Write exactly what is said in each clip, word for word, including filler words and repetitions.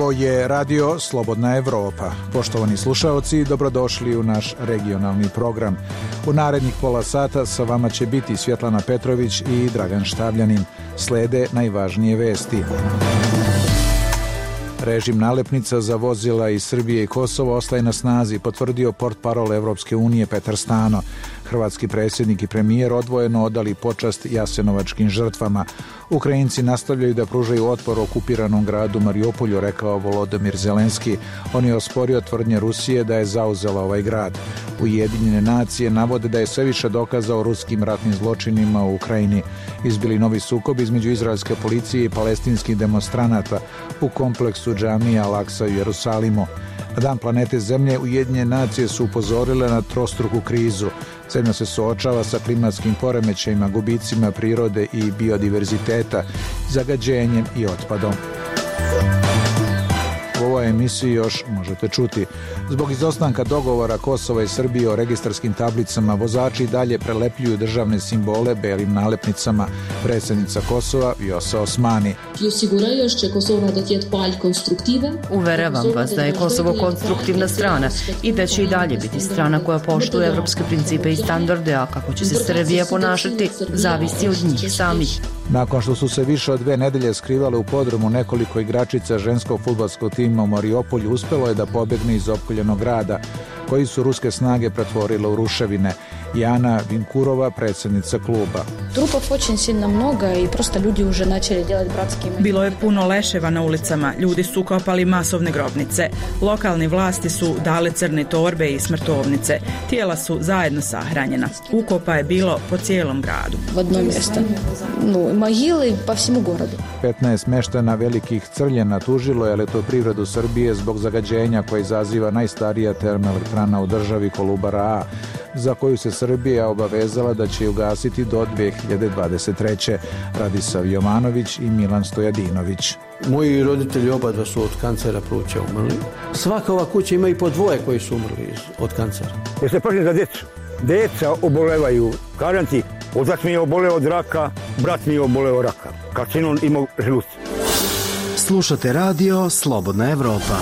Ovo je radio Slobodna Evropa. Poštovani slušaoci, dobrodošli u naš regionalni program. U narednih pola sata sa vama će biti Svjetlana Petrović i Dragan Štavljanin. Slede najvažnije vesti. Režim nalepnica za vozila iz Srbije i Kosova ostaje na snazi, potvrdio portparol Evropske unije Petar Stano. Hrvatski predsjednik i premijer odvojeno odali počast jasenovačkim žrtvama. Ukrajinci nastavljaju da pružaju otpor okupiranom gradu Mariupolju, rekao Volodymyr Zelenski. On je osporio tvrdnje Rusije da je zauzela ovaj grad. Ujedinjene nacije navode da je sve više dokaza o ruskim ratnim zločinima u Ukrajini. Izbili novi sukob između izraelske policije i palestinskih demonstranata u kompleksu džamija Al-Aksa u Jerusalimu. Na Dan planete Zemlje Ujedinjene nacije su upozorile na trostruku krizu. Zemlja se suočava sa klimatskim poremećajima, gubicima prirode i biodiverziteta, zagađenjem i otpadom. U ovoj emisiji još možete čuti. Zbog izostanka dogovora Kosova i Srbije o registarskim tablicama, vozači dalje prelepljuju državne simbole belim nalepnicama. Predsjednica Kosova Vjosa Osmani. Uveravam vas da je Kosovo konstruktivna strana i da će i dalje biti strana koja poštuje evropske principe i standarde, a kako će se Srbija ponašati zavisi od njih samih. Nakon što su se više od dve nedelje skrivale u podrumu, nekoliko igračica ženskog fudbalskog tima u Mariupolju uspelo je da pobegne iz opkoljenog grada, koji su ruske snage pretvorile u ruševine. Jana Vinkurova, predsjednica kluba. Trupov очень сильно много и просто люди уже начали делать братские. Bilo je puno leševa na ulicama, ljudi su kopali masovne grobnice. Lokalni vlasti su dale crne torbe i smrtovnice. Tijela su zajedno sahranjena. Ukopa je bilo po cijelom gradu. В одно место. Ну, могилы по всему городу. petnaest meštana Velikih Crljena tužilo je Elektroprivredu Srbije zbog zagađenja koje izaziva najstarija termoelektrana u državi Kolubara A, za koju se Srbija obavezala da će ugasiti do dve hiljade dvadeset treće. Radisav Jovanović i Milan Stojadinović. Moji roditelji oba dva su od kancera pluća umrli. Svaka ova kuća ima i po dvoje koji su umrli od kancera. Jer se pažnje za djecu. Djeca obolevaju. Kažem ti, otac mi je oboleo od raka, brat mi je oboleo od raka. Karcinom imao želuca. Slušate radio Slobodna Evropa.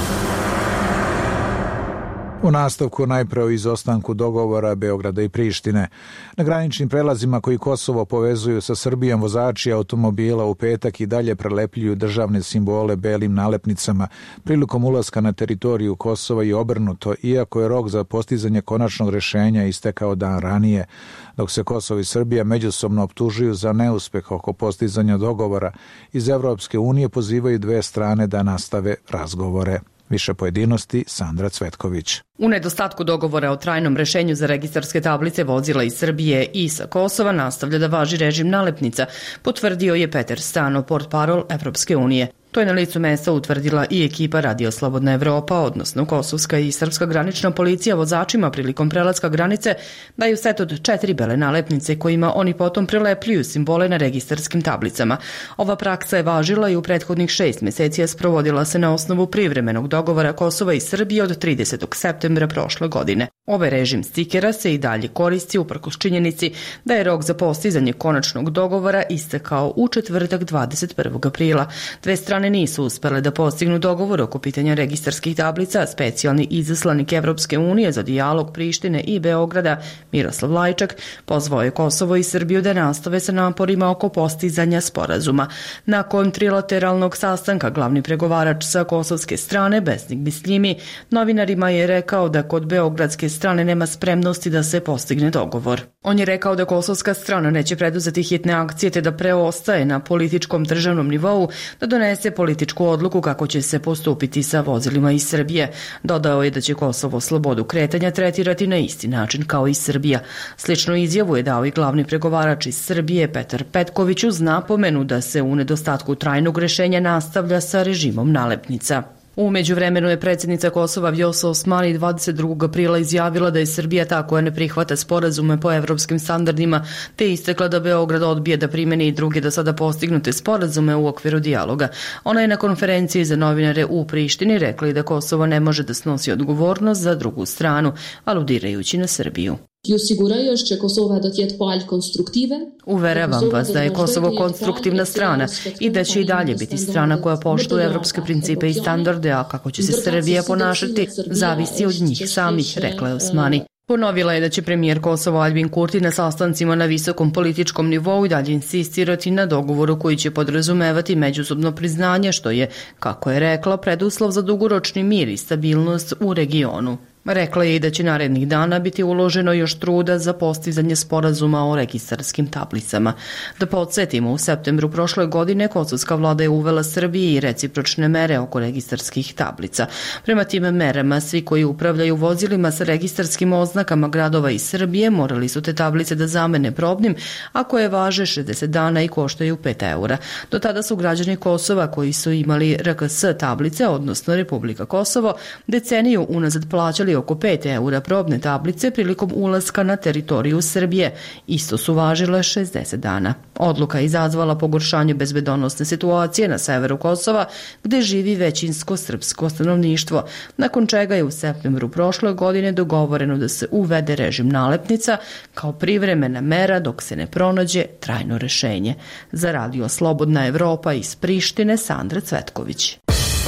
U nastavku najpre o izostanku dogovora Beograda i Prištine. Na graničnim prelazima koji Kosovo povezuju sa Srbijom, vozači automobila u petak i dalje prelepljuju državne simbole belim nalepnicama prilikom ulaska na teritoriju Kosova i obrnuto, iako je rok za postizanje konačnog rješenja istekao dan ranije. Dok se Kosovo i Srbija međusobno optužuju za neuspeh oko postizanja dogovora, iz Evropske unije pozivaju dve strane da nastave razgovore. Više pojedinosti Sandra Cvetković. U nedostatku dogovora o trajnom rešenju za registarske tablice vozila iz Srbije i sa Kosova nastavlja da važi režim nalepnica, potvrdio je Petar Stano, portparol Evropske unije. To je na licu mesta utvrdila i ekipa Radio Slobodna Evropa, odnosno kosovska i srpska granična policija vozačima prilikom prelaska granice daju set od četiri bele nalepnice kojima oni potom prilepljuju simbole na registarskim tablicama. Ova praksa je važila i u prethodnih šest meseci, a sprovodila se na osnovu privremenog dogovora Kosova i Srbije od tridesetog septembra prošle godine. Ovaj režim stikera se i dalje koristi uprkos činjenici da je rok za postizanje konačnog dogovora istekao u četvrtak dvadeset prvog aprila. Dve strane nisu uspele da postignu dogovor oko pitanja registarskih tablica. Specijalni izaslanik Evropske unije za dijalog Prištine i Beograda Miroslav Lajčak pozvao je Kosovo i Srbiju da nastave sa naporima oko postizanja sporazuma. Nakon trilateralnog sastanka glavni pregovarač sa kosovske strane Besnik Bisljimi novinarima je rekao da kod beogradske strane nema spremnosti da se postigne dogovor. On je rekao da kosovska strana neće preduzeti hitne akcije te da preostaje na političkom državnom nivou da donese političku odluku kako će se postupiti sa vozilima iz Srbije. Dodao je da će Kosovo slobodu kretanja tretirati na isti način kao i Srbija. Sličnu izjavu je dao i glavni pregovarač iz Srbije Petar Petković uz napomenu da se u nedostatku trajnog rešenja nastavlja sa režimom nalepnica. U međuvremenu je predsjednica Kosova Vjosa Osmani dvadeset drugog aprila izjavila da je Srbija ta koja ne prihvata sporazume po evropskim standardima, te istakla da Beograd odbije da primeni i druge do sada postignute sporazume u okviru dijaloga. Ona je na konferenciji za novinare u Prištini rekla da Kosovo ne može da snosi odgovornost za drugu stranu, aludirajući na Srbiju. Uveravam vas da je Kosovo konstruktivna strana i da će i dalje biti strana koja poštuje evropske principe i standarde, a kako će se Srbija ponašati zavisi od njih samih, rekla je Osmani. Ponovila je da će premijer Kosova Aljbin Kurti na sastancima na visokom političkom nivou i dalje insistirati na dogovoru koji će podrazumevati međusobno priznanje, što je, kako je rekla, preduslov za dugoročni mir i stabilnost u regionu. Rekla je i da će narednih dana biti uloženo još truda za postizanje sporazuma o registarskim tablicama. Da podsjetimo, u septembru prošle godine kosovska vlada je uvela Srbiji i recipročne mere oko registarskih tablica. Prema tim merama, svi koji upravljaju vozilima sa registarskim oznakama gradova iz Srbije morali su te tablice da zamene probnim, a koje važe šezdeset dana i koštaju pet eura. Do tada su građani Kosova koji su imali R K S tablice, odnosno Republika Kosovo, deceniju unazad plaćali oko pet eura probne tablice prilikom ulaska na teritoriju Srbije. Isto su važile šezdeset dana. Odluka je izazvala pogoršanje bezbedonosne situacije na severu Kosova, gde živi većinsko srpsko stanovništvo, nakon čega je u septembru prošle godine dogovoreno da se uvede režim nalepnica kao privremena mera dok se ne pronađe trajno rešenje. Za radio Slobodna Evropa iz Prištine, Sandra Cvetković.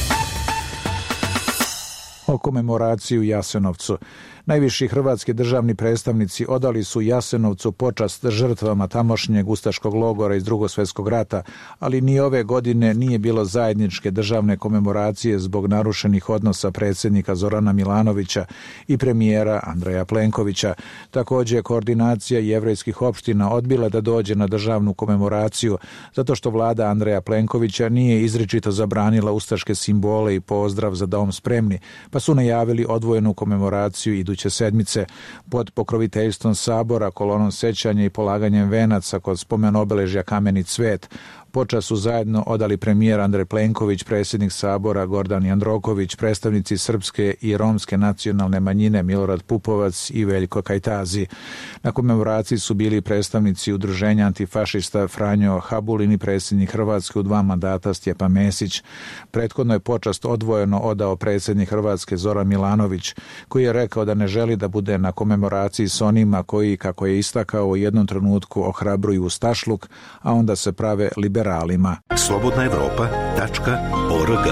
O komemoraciji u Jasenovcu. Najviši hrvatski državni predstavnici odali su Jasenovcu počast žrtvama tamošnjeg ustaškog logora iz Drugog svjetskog rata, ali ni ove godine nije bilo zajedničke državne komemoracije zbog narušenih odnosa predsjednika Zorana Milanovića i premijera Andreja Plenkovića. Također, koordinacija jevrejskih opština odbila da dođe na državnu komemoraciju zato što vlada Andreja Plenkovića nije izričito zabranila ustaške simbole i pozdrav za dom spremni, pa su najavili odvojenu komemoraciju iduće sedmice pod pokroviteljstvom Sabora, kolonom sećanja i polaganjem venaca kod spomen obeležja Kameni cvet. Počast su zajedno odali premijer Andrej Plenković, predsjednik Sabora Gordan Jandroković, predstavnici srpske i romske nacionalne manjine Milorad Pupovac i Veljko Kajtazi. Na komemoraciji su bili predstavnici udruženja antifašista Franjo Habulin i predsjednik Hrvatske u dva mandata Stjepan Mesić. Prethodno je počast odvojeno odao predsjednik Hrvatske Zoran Milanović, koji je rekao da ne želi da bude na komemoraciji s onima koji, kako je istakao, u jednom trenutku ohrabruju ustašluk, a onda se prave liberalima. slobodna evropa tačka org.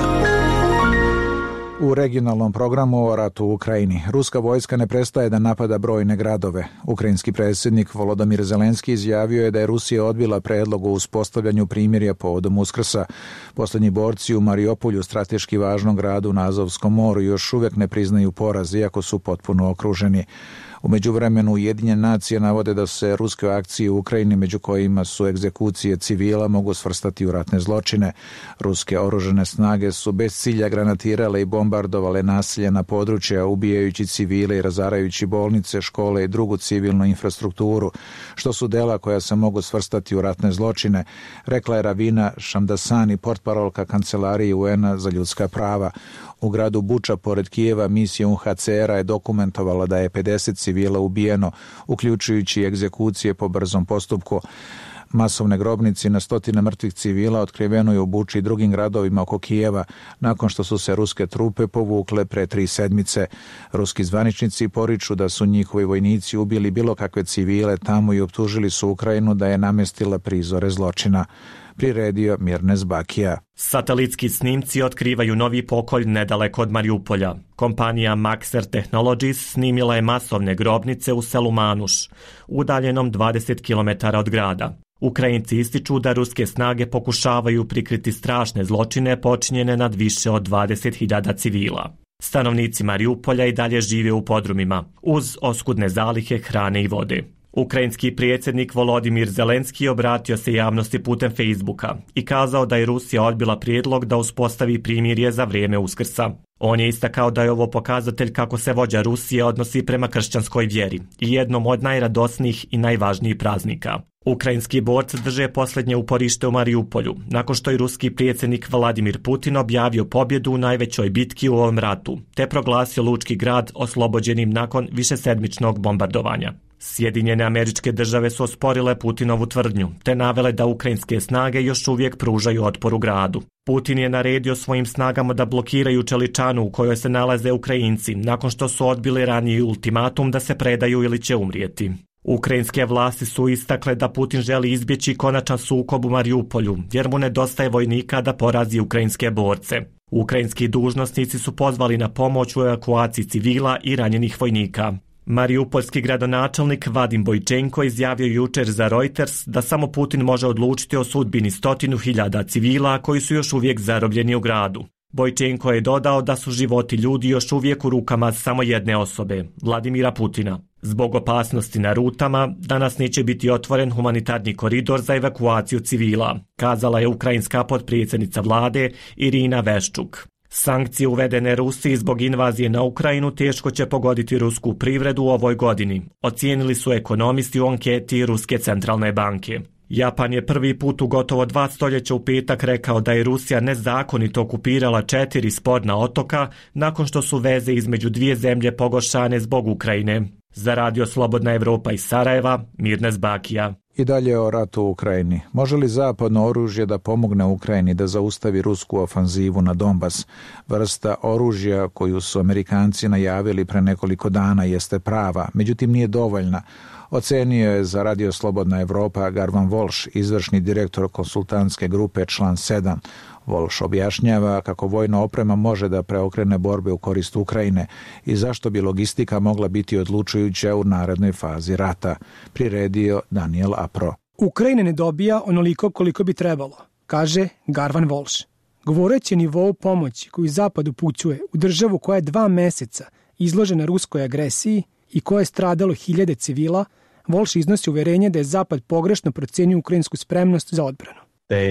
U regionalnom programu o ratu u Ukrajini, ruska vojska ne prestaje da napada brojne gradove. Ukrajinski predsjednik Volodymyr Zelenski izjavio je da je Rusija odbila predlog o uspostavljanju primirja povodom Uskrsa. Poslednji borci u Mariupolju, strateški važnom gradu na Azovskom moru, još uvijek ne priznaju poraz, iako su potpuno okruženi. U međuvremenu Ujedinjene nacije navode da se ruske akcije u Ukrajini, među kojima su egzekucije civila, mogu svrstati u ratne zločine. Ruske oružane snage su bez cilja granatirale i bombardovale naseljena područja, ubijajući civile i razarajući bolnice, škole i drugu civilnu infrastrukturu, što su dela koja se mogu svrstati u ratne zločine, rekla je Ravina Šamdasani, portparolka Kancelarije U N A za ljudska prava. U gradu Buča, pored Kijeva, misija U N H C R-a je dokumentovala da je pedeset civila ubijeno, uključujući egzekucije po brzom postupku. Masovne grobnici na stotine mrtvih civila otkriveno je u Buči i drugim gradovima oko Kijeva, nakon što su se ruske trupe povukle pre tri sedmice. Ruski zvaničnici poriču da su njihovi vojnici ubili bilo kakve civile tamo i optužili su Ukrajinu da je namestila prizore zločina. Priredio Mirnes Bakija. Satelitski snimci otkrivaju novi pokolj nedaleko od Mariupolja. Kompanija Maxer Technologies snimila je masovne grobnice u selu Manuš, udaljenom dvadeset kilometara od grada. Ukrajinci ističu da ruske snage pokušavaju prikriti strašne zločine počinjene nad više od dvadeset hiljada civila. Stanovnici Mariupolja i dalje žive u podrumima, uz oskudne zalihe hrane i vode. Ukrajinski predsjednik Volodymyr Zelenski obratio se javnosti putem Facebooka i kazao da je Rusija odbila prijedlog da uspostavi primirje za vrijeme Uskrsa. On je istakao da je ovo pokazatelj kako se vođa Rusije odnosi prema kršćanskoj vjeri i jednom od najradosnijih i najvažnijih praznika. Ukrajinski borci drže posljednje uporište u Mariupolju, nakon što je ruski predsjednik Vladimir Putin objavio pobjedu u najvećoj bitki u ovom ratu, te proglasio lučki grad oslobođenim nakon višesedmičnog bombardovanja. Sjedinjene Američke Države su osporile Putinovu tvrdnju, te navele da ukrajinske snage još uvijek pružaju otpor u gradu. Putin je naredio svojim snagama da blokiraju čeličanu u kojoj se nalaze Ukrajinci, nakon što su odbili raniji ultimatum da se predaju ili će umrijeti. Ukrajinske vlasti su istakle da Putin želi izbjeći konačan sukob u Mariupolju, jer mu nedostaje vojnika da porazi ukrajinske borce. Ukrajinski dužnosnici su pozvali na pomoć u evakuaciji civila i ranjenih vojnika. Mariupoljski gradonačelnik Vadim Bojčenko izjavio jučer za Reuters da samo Putin može odlučiti o sudbini stotinu hiljada civila koji su još uvijek zarobljeni u gradu. Bojčenko je dodao da su životi ljudi još uvijek u rukama samo jedne osobe, Vladimira Putina. Zbog opasnosti na rutama, danas neće biti otvoren humanitarni koridor za evakuaciju civila, kazala je ukrajinska potpredsjednica vlade Irina Veščuk. Sankcije uvedene Rusiji zbog invazije na Ukrajinu teško će pogoditi rusku privredu u ovoj godini, ocijenili su ekonomisti u anketi Ruske centralne banke. Japan je prvi put u gotovo dva stoljeća u petak rekao da je Rusija nezakonito okupirala četiri sporna otoka nakon što su veze između dvije zemlje pogoršane zbog Ukrajine. Za Radio Slobodna Evropa iz Sarajeva, Mirnes Bakija. I dalje o ratu u Ukrajini. Može li zapadno oružje da pomogne Ukrajini da zaustavi rusku ofanzivu na Donbas? Vrsta oružja koju su Amerikanci najavili pre nekoliko dana jeste prava, međutim nije dovoljna. Ocenio je za Radio Slobodna Evropa Garvan Volš, izvršni direktor konsultantske grupe Član sedam. Volš objašnjava kako vojna oprema može da preokrene borbe u korist Ukrajine i zašto bi logistika mogla biti odlučujuća u narednoj fazi rata, priredio Daniel Apro. Ukrajina ne dobija onoliko koliko bi trebalo, kaže Garvan Volš. Govoreći o nivou pomoći koju Zapad upućuje u državu koja je dva meseca izložena ruskoj agresiji i koja je stradalo hiljade civila, Volš iznosi uverenje da je Zapad pogrešno procenio ukrajinsku spremnost za odbranu.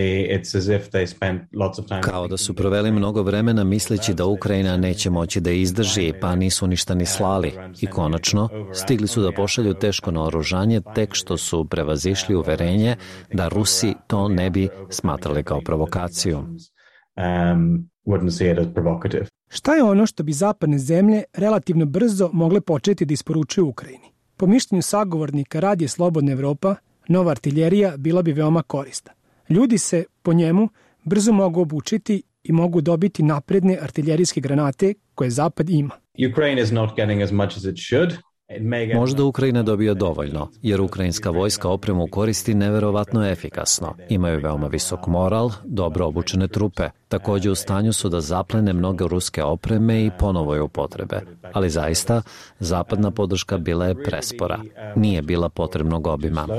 Kao da su proveli mnogo vremena misleći da Ukrajina neće moći da izdrži, pa nisu ništa ni slali. I konačno, stigli su da pošalju teško naoružanje tek što su prevazišli uverenje da Rusi to ne bi smatrali kao provokaciju. Šta je ono što bi zapadne zemlje relativno brzo mogle početi da isporučuju Ukrajini? Po mišljenju sagovornika Radija Slobodna Evropa, nova artiljerija bila bi veoma korisna. Ljudi se, po njemu, brzo mogu obučiti i mogu dobiti napredne artiljerijske granate koje Zapad ima. Možda Ukrajina dobija dovoljno, jer ukrajinska vojska opremu koristi neverovatno efikasno. Imaju veoma visok moral, dobro obučene trupe. Također u stanju su da zaplene mnoge ruske opreme i ponovo je upotrebe. Ali zaista, zapadna podrška bila je prespora. Nije bila potrebnog obima.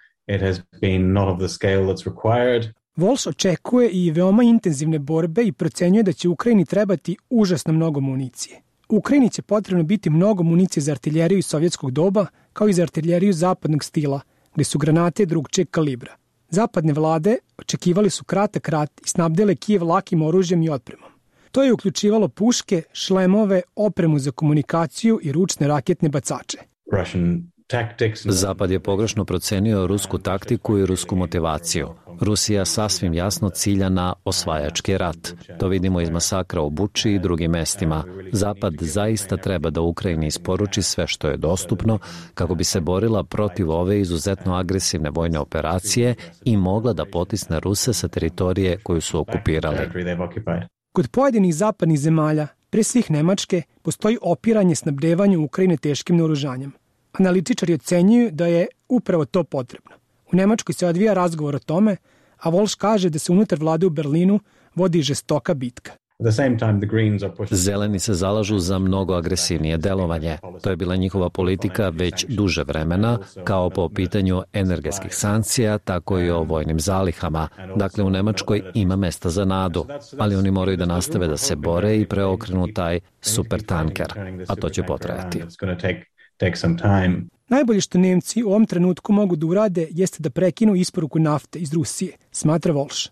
Volš očekuje i veoma intenzivne borbe i procenjuje da će Ukrajini trebati užasno mnogo municije. Ukrajini će potrebno biti mnogo municije za artiljeriju iz sovjetskog doba, kao i za artiljeriju zapadnog stila, gdje su granate drugčijeg kalibra. Zapadne vlade očekivali su kratak rat i snabdele Kijev lakim oružjem i otpremom. To je uključivalo puške, šlemove, opremu za komunikaciju i ručne raketne bacače. Zapad je pogrešno procenio rusku taktiku i rusku motivaciju. Rusija sasvim jasno cilja na osvajački rat. To vidimo iz masakra u Buči i drugim mestima. Zapad zaista treba da Ukrajini isporuči sve što je dostupno kako bi se borila protiv ove izuzetno agresivne vojne operacije i mogla da potisne Ruse sa teritorije koju su okupirali. Kod pojedinih zapadnih zemalja, pre svih Nemačke, postoji opiranje snabdevanju Ukrajine teškim naoružanjem. Analitičari ocenjuju da je upravo to potrebno. U Nemačkoj se odvija razgovor o tome, a Volš kaže da se unutar vlade u Berlinu vodi žestoka bitka. Zeleni se zalažu za mnogo agresivnije delovanje. To je bila njihova politika već duže vremena, kao po pitanju energetskih sankcija, tako i o vojnim zalihama. Dakle, u Nemačkoj ima mesta za nadu, ali oni moraju da nastave da se bore i preokrenu taj supertanker, a to će potrajati. Najbolje što Nemci u ovom trenutku mogu da urade jeste da prekinu isporuku nafte iz Rusije, smatra Volš.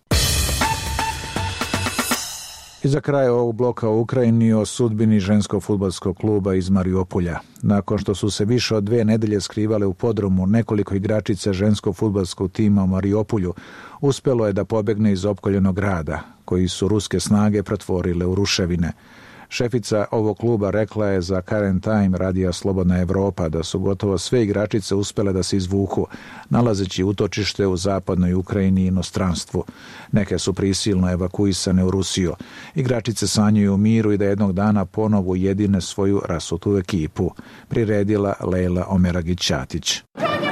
I za kraj ovog bloka u Ukrajini o sudbini ženskog fudbalskog kluba iz Mariupolja. Nakon što su se više od dve nedelje skrivale u podrumu, nekoliko igračica ženskog fudbalskog tima u Mariupolju uspelo je da pobegne iz opkoljenog grada, koji su ruske snage pretvorile u ruševine. Šefica ovog kluba rekla je za Current Time radija Slobodna Evropa da su gotovo sve igračice uspjele da se izvuku, nalazeći utočište u zapadnoj Ukrajini i inostranstvu. Neke su prisilno evakuisane u Rusiju. Igračice sanjaju u miru i da jednog dana ponovo ujedine svoju rasutu ekipu, priredila Lejla Omeragić-Ćatić.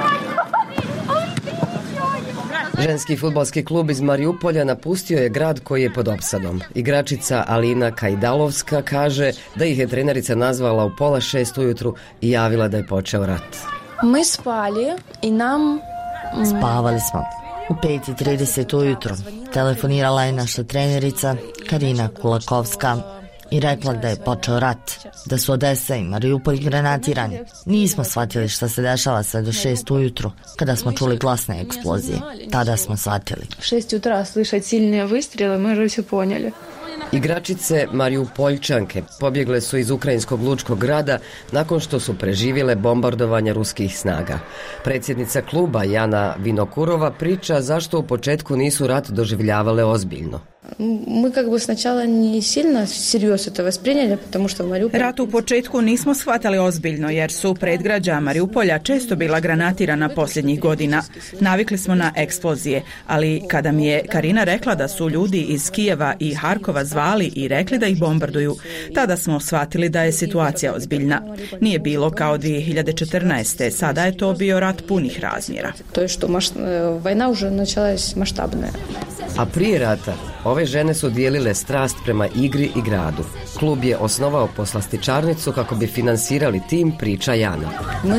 Ženski fudbalski klub iz Mariupolja napustio je grad koji je pod opsadom. Igračica Alina Kajdalovska kaže da ih je trenerica nazvala u pola šest ujutru i javila da je počeo rat. Mi spali i nam... Spavali smo. U pet i trideset ujutro telefonirala je naša trenerica Karina Kulakovska i rekla da je počeo rat, da su Odesa i Mariupol granatirani. Nismo shvatili šta se dešava sve do šest ujutru, kada smo čuli glasne eksplozije. Tada smo shvatili. Šest jutra slušati silne vystrele, mi že sve ponijeli. Igračice Mariupoljčanke pobjegle su iz ukrajinskog lučkog grada nakon što su preživjele bombardovanje ruskih snaga. Predsjednica kluba Jana Vinokurova priča zašto u početku nisu rat doživljavale ozbiljno. Mi как бы сначала не сильно всерьез это восприняли, потому что в Мариуполе... Rat u početku nismo shvatali ozbiljno jer su predgrađa Mariupolja često bila granatirana posljednjih godina. Navikli smo na eksplozije, ali kada mi je Karina rekla da su ljudi iz Kijeva i Harkova zvali i rekli da ih bombarduju, tada smo shvatili da je situacija ozbiljna. Nije bilo kao dvije hiljade četrnaeste. Sada je to bio rat punih razmjera. To je što vojna уже началась масштабная. A prije rata ove žene su dijelile strast prema igri i gradu. Klub je osnovao poslastičarnicu kako bi finansirali tim, priča Jana.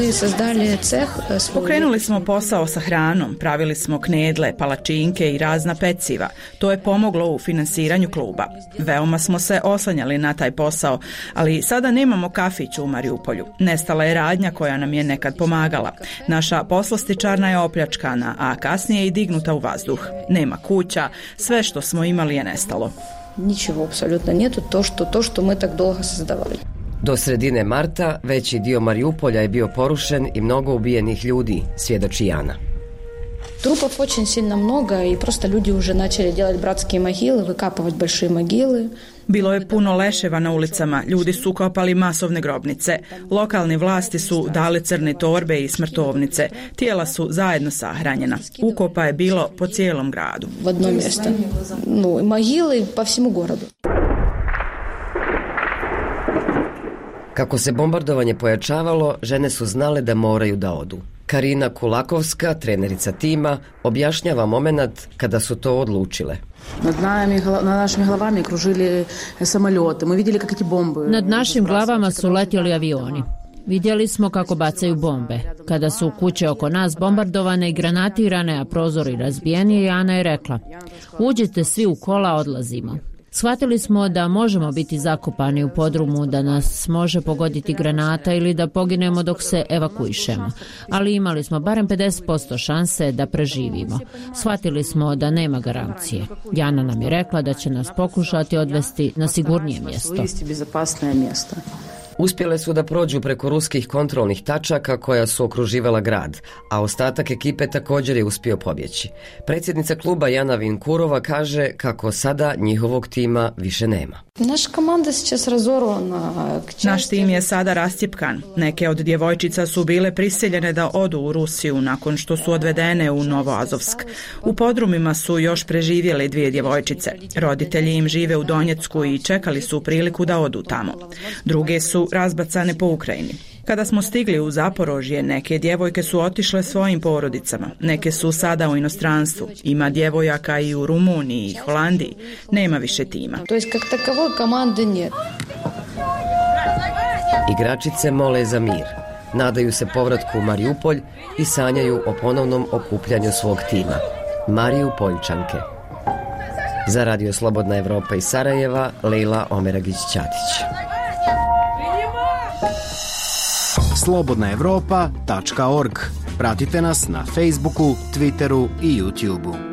Pokrenuli smo posao sa hranom, pravili smo knedle, palačinke i razna peciva. To je pomoglo u finansiranju kluba. Veoma smo se oslanjali na taj posao, ali sada nemamo kafić u Mariupolju. Nestala je radnja koja nam je nekad pomagala. Naša poslastičarna je opljačkana, a kasnije i dignuta u vazduh. Nema kuća, sve što smo imali je nestalo. Ničego apsolutno nijetu, to što, to što mi tak dolgo sazdavali. Do sredine marta veći dio Mariupolja je bio porušen i mnogo ubijenih ljudi, svjedoči Jana. Трупов очень сильно много, и просто люди уже начали делать братские могилы, выкапывать большие могилы. Bilo je puno leševa na ulicama, ljudi su kopali masovne grobnice. Lokalne vlasti su dale crne torbe i smrtovnice. Tijela su zajedno sahranjena. Ukopa je bilo po cijelom gradu. В одно место. Ну, могилы по всему городу. Kako se bombardovanje pojačavalo, žene su znale da moraju da odu. Karina Kulakovska, trenerica tima, objašnjava moment kada su to odlučile. Nad našim glavama kružili samoljote. Mi vidjeli kako ti bombe. Nad našim glavama su letjeli avioni. Vidjeli smo kako bacaju bombe. Kada su kuće oko nas bombardovane i granatirane, a prozori razbijeni, Jana je rekla: uđite svi u kola, odlazimo. Shvatili smo da možemo biti zakopani u podrumu, da nas može pogoditi granata ili da poginemo dok se evakuišemo. Ali imali smo barem pedeset posto šanse da preživimo. Shvatili smo da nema garancije. Jana nam je rekla da će nas pokušati odvesti na sigurnije mjesto. Uspjele su da prođu preko ruskih kontrolnih tačaka koja su okruživala grad, a ostatak ekipe također je uspio pobjeći. Predsjednica kluba Jana Vinkurova kaže kako sada njihovog tima više nema. Naš komanda сейчас разорвана. Naš tim je sada rascjepkan. Neke od djevojčica su bile prisiljene da odu u Rusiju nakon što su odvedene u Novoazovsk. U podrumima su još preživjele dvije djevojčice. Roditelji im žive u Donjecku i čekali su priliku da odu tamo. Druge su razbacane po Ukrajini. Kada smo stigli u Zaporožje, neke djevojke su otišle svojim porodicama. Neke su sada u inostranstvu. Ima djevojaka i u Rumuniji i Holandiji. Nema više tima. To jest kak takovoj komande nije. Igračice mole za mir. Nadaju se povratku u Mariupolj i sanjaju o ponovnom okupljanju svog tima. Mariupoljčanke. Za Radio Slobodna Evropa iz Sarajeva, Lejla Omeragić-Ćatić. slobodna evropa tačka org. Pratite nas na Facebooku, Twitteru i YouTubeu.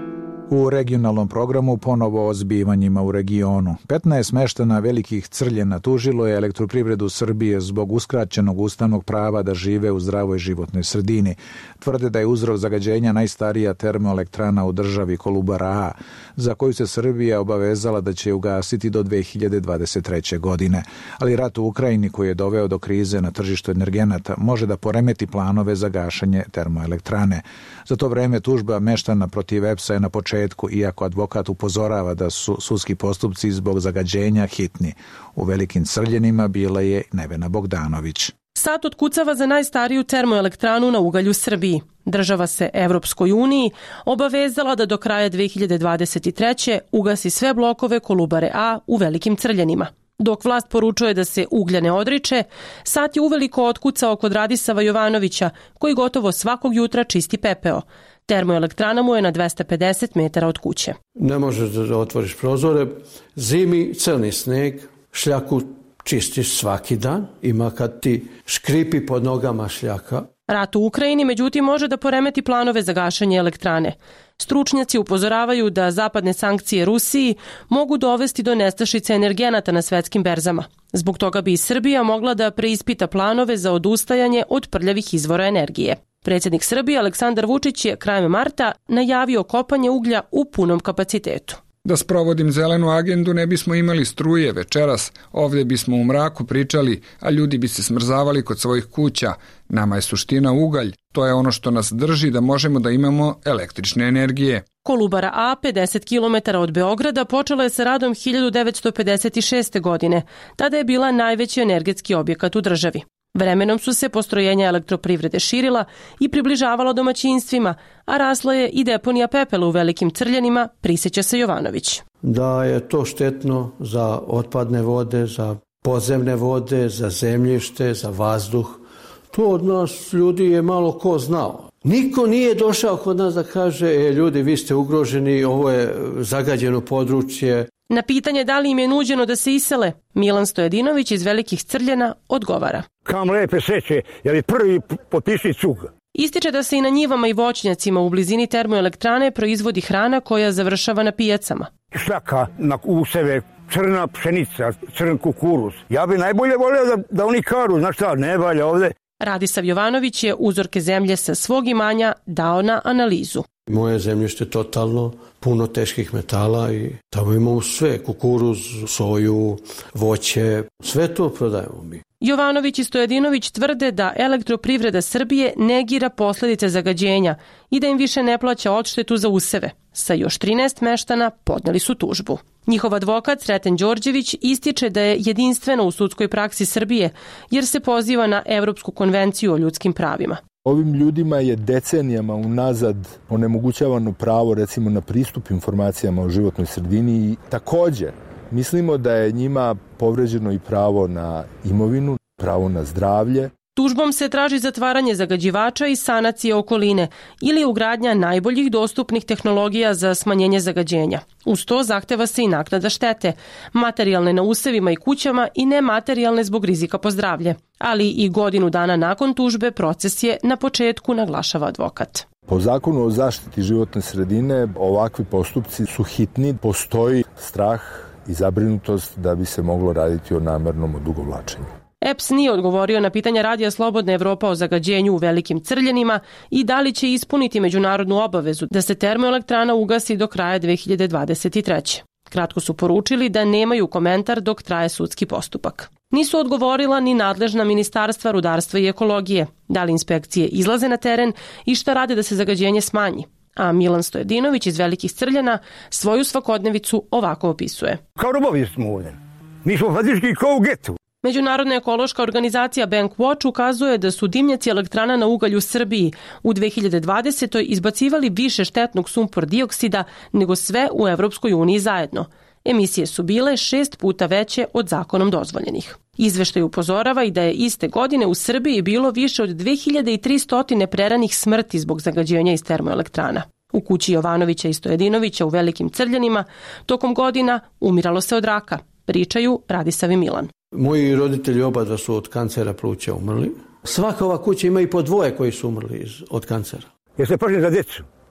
U regionalnom programu ponovo o zbivanjima u regionu. petnaest meštana Velikih Crljena tužilo je Elektroprivredu Srbije zbog uskraćenog ustavnog prava da žive u zdravoj životnoj sredini. Tvrde da je uzrok zagađenja najstarija termoelektrana u državi Kolubara A, za koju se Srbija obavezala da će ugasiti do dve hiljade dvadeset treće. godine. Ali rat u Ukrajini, koji je doveo do krize na tržištu energenata, može da poremeti planove za gašenje termoelektrane. Za to vreme tužba meštana protiv E P S-a je na početku, iako advokat upozorava da su sudski postupci zbog zagađenja hitni. U Velikim Crljenima bila je Nevena Bogdanović. Sat otkucava za najstariju termoelektranu na ugalj u Srbiji. Država se Evropskoj uniji obavezala da do kraja dve hiljade dvadeset treće. ugasi sve blokove Kolubare A u Velikim Crljenima. Dok vlast poručuje da se uglja ne odriče, Sat je uveliko otkucao kod Radisava Jovanovića, koji gotovo svakog jutra čisti pepeo. Termoelektrana mu je na dvesta pedeset metara od kuće. Ne možeš da otvoriš prozore, zimi crni sneg, šljaku čistiš svaki dan, ima kad ti škripi pod nogama šljaka. Rat u Ukrajini, međutim, može da poremeti planove za gašenje elektrane. Stručnjaci upozoravaju da zapadne sankcije Rusiji mogu dovesti do nestašice energenata na svetskim berzama. Zbog toga bi i Srbija mogla da preispita planove za odustajanje od prljavih izvora energije. Predsjednik Srbije Aleksandar Vučić je krajem marta najavio kopanje uglja u punom kapacitetu. Da sprovodim zelenu agendu ne bismo imali struje večeras, ovdje bismo u mraku pričali, a ljudi bi se smrzavali kod svojih kuća. Nama je suština ugalj, to je ono što nas drži da možemo da imamo električne energije. Kolubara A, pedeset kilometara od Beograda, počela je sa radom hiljadu devetsto pedeset šeste. godine. Tada je bila najveći energetski objekat u državi. Vremenom su se postrojenja elektroprivrede širila i približavala domaćinstvima, a rasla je i deponija pepela u Velikim Crljenima, prisjeća se Jovanović. Da je to štetno za otpadne vode, za podzemne vode, za zemljište, za vazduh. To od nas ljudi je malo ko znao. Niko nije došao kod nas da kaže, e, ljudi, vi ste ugroženi, ovo je zagađeno područje. Na pitanje da li im je nuđeno da se isele, Milan Stojedinović iz Velikih Crljena odgovara. Kam lepe sreće, jer je prvi potpiši cug. Ističe da se i na njivama i voćnjacima u blizini termoelektrane proizvodi hrana koja završava na pijacama. Šljaka na useve, crna pšenica, crn kukuruz. Ja bi najbolje volio da, da oni karu, znaš šta, ne valja ovde. Radisav Jovanović je uzorke zemlje sa svog imanja dao na analizu. Moje zemljište je totalno puno teških metala i tamo imamo sve, kukuruz, soju, voće, sve to prodajemo mi. Jovanović i Stojedinović tvrde da Elektroprivreda Srbije negira posljedice zagađenja i da im više ne plaća odštetu za useve. Sa još trinaest meštana podneli su tužbu. Njihov advokat Sreten Đorđević ističe da je jedinstveno u sudskoj praksi Srbije jer se poziva na Evropsku konvenciju o ljudskim pravima. Ovim ljudima je decenijama unazad onemogućavano pravo recimo na pristup informacijama o životnoj sredini i također mislimo da je njima povređeno i pravo na imovinu, pravo na zdravlje. Tužbom se traži zatvaranje zagađivača i sanacije okoline ili ugradnja najboljih dostupnih tehnologija za smanjenje zagađenja. Uz to zahteva se i naknada štete, materijalne na usevima i kućama i nematerijalne zbog rizika po zdravlje. Ali i godinu dana nakon tužbe proces je na početku, naglašava advokat. Po zakonu o zaštiti životne sredine ovakvi postupci su hitni, postoji strah i zabrinutost da bi se moglo raditi o namernom odugovlačenju. E P S nije odgovorio na pitanja Radija Slobodna Evropa o zagađenju u Velikim Crljenima i da li će ispuniti međunarodnu obavezu da se termoelektrana ugasi do kraja dve hiljade dvadeset treće. Kratko su poručili da nemaju komentar dok traje sudski postupak. Nisu odgovorila ni nadležna ministarstva rudarstva i ekologije, da li inspekcije izlaze na teren i šta rade da se zagađenje smanji. A Milan Stojedinović iz Velikih Crljena svoju svakodnevicu ovako opisuje. Kao robovi smo ovdje. Mi smo faktički kao u getu. Međunarodna ekološka organizacija Bankwatch ukazuje da su dimnjaci elektrana na ugalj u Srbiji u dve hiljade dvadesetoj izbacivali više štetnog sumpor dioksida nego sve u Evropskoj uniji zajedno. Emisije su bile šest puta veće od zakonom dozvoljenih. Izveštaj upozorava i da je iste godine u Srbiji bilo više od dve hiljade tristo preranih smrti zbog zagađenja iz termoelektrana. U kući Jovanovića i Stojedinovića u Velikim Crljenima tokom godina umiralo se od raka, pričaju Radisav i Milan. Moji roditelji oba su od kancera pluća umrli. Svaka ova kuća ima i po dvoje koji su umrli od kancera. Jer se pažnje za djecu.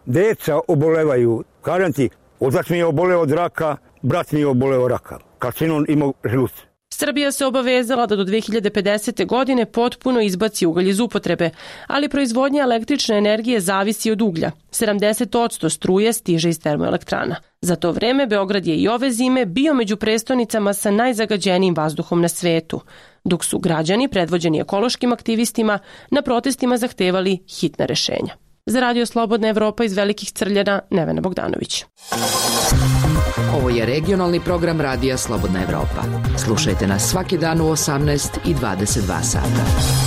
Deca obolevaju, kažem ti, otac mi je oboleo od raka, brat mi je oboleo od raka, karcinom imao želuca. Srbija se obavezala da do dve hiljade pedesete. godine potpuno izbaci ugalj iz upotrebe, ali proizvodnja električne energije zavisi od uglja. sedamdeset posto struje stiže iz termoelektrana. Za to vreme Beograd je i ove zime bio među prestonicama sa najzagađenijim vazduhom na svetu, dok su građani, predvođeni ekološkim aktivistima, na protestima zahtevali hitna rešenja. Za Radio Slobodna Evropa iz Velikih Crljana, Nevena Bogdanović. Ovo je regionalni program Radija Slobodna Evropa. Slušajte nas svaki dan u osamnaest i dvadeset dva sata.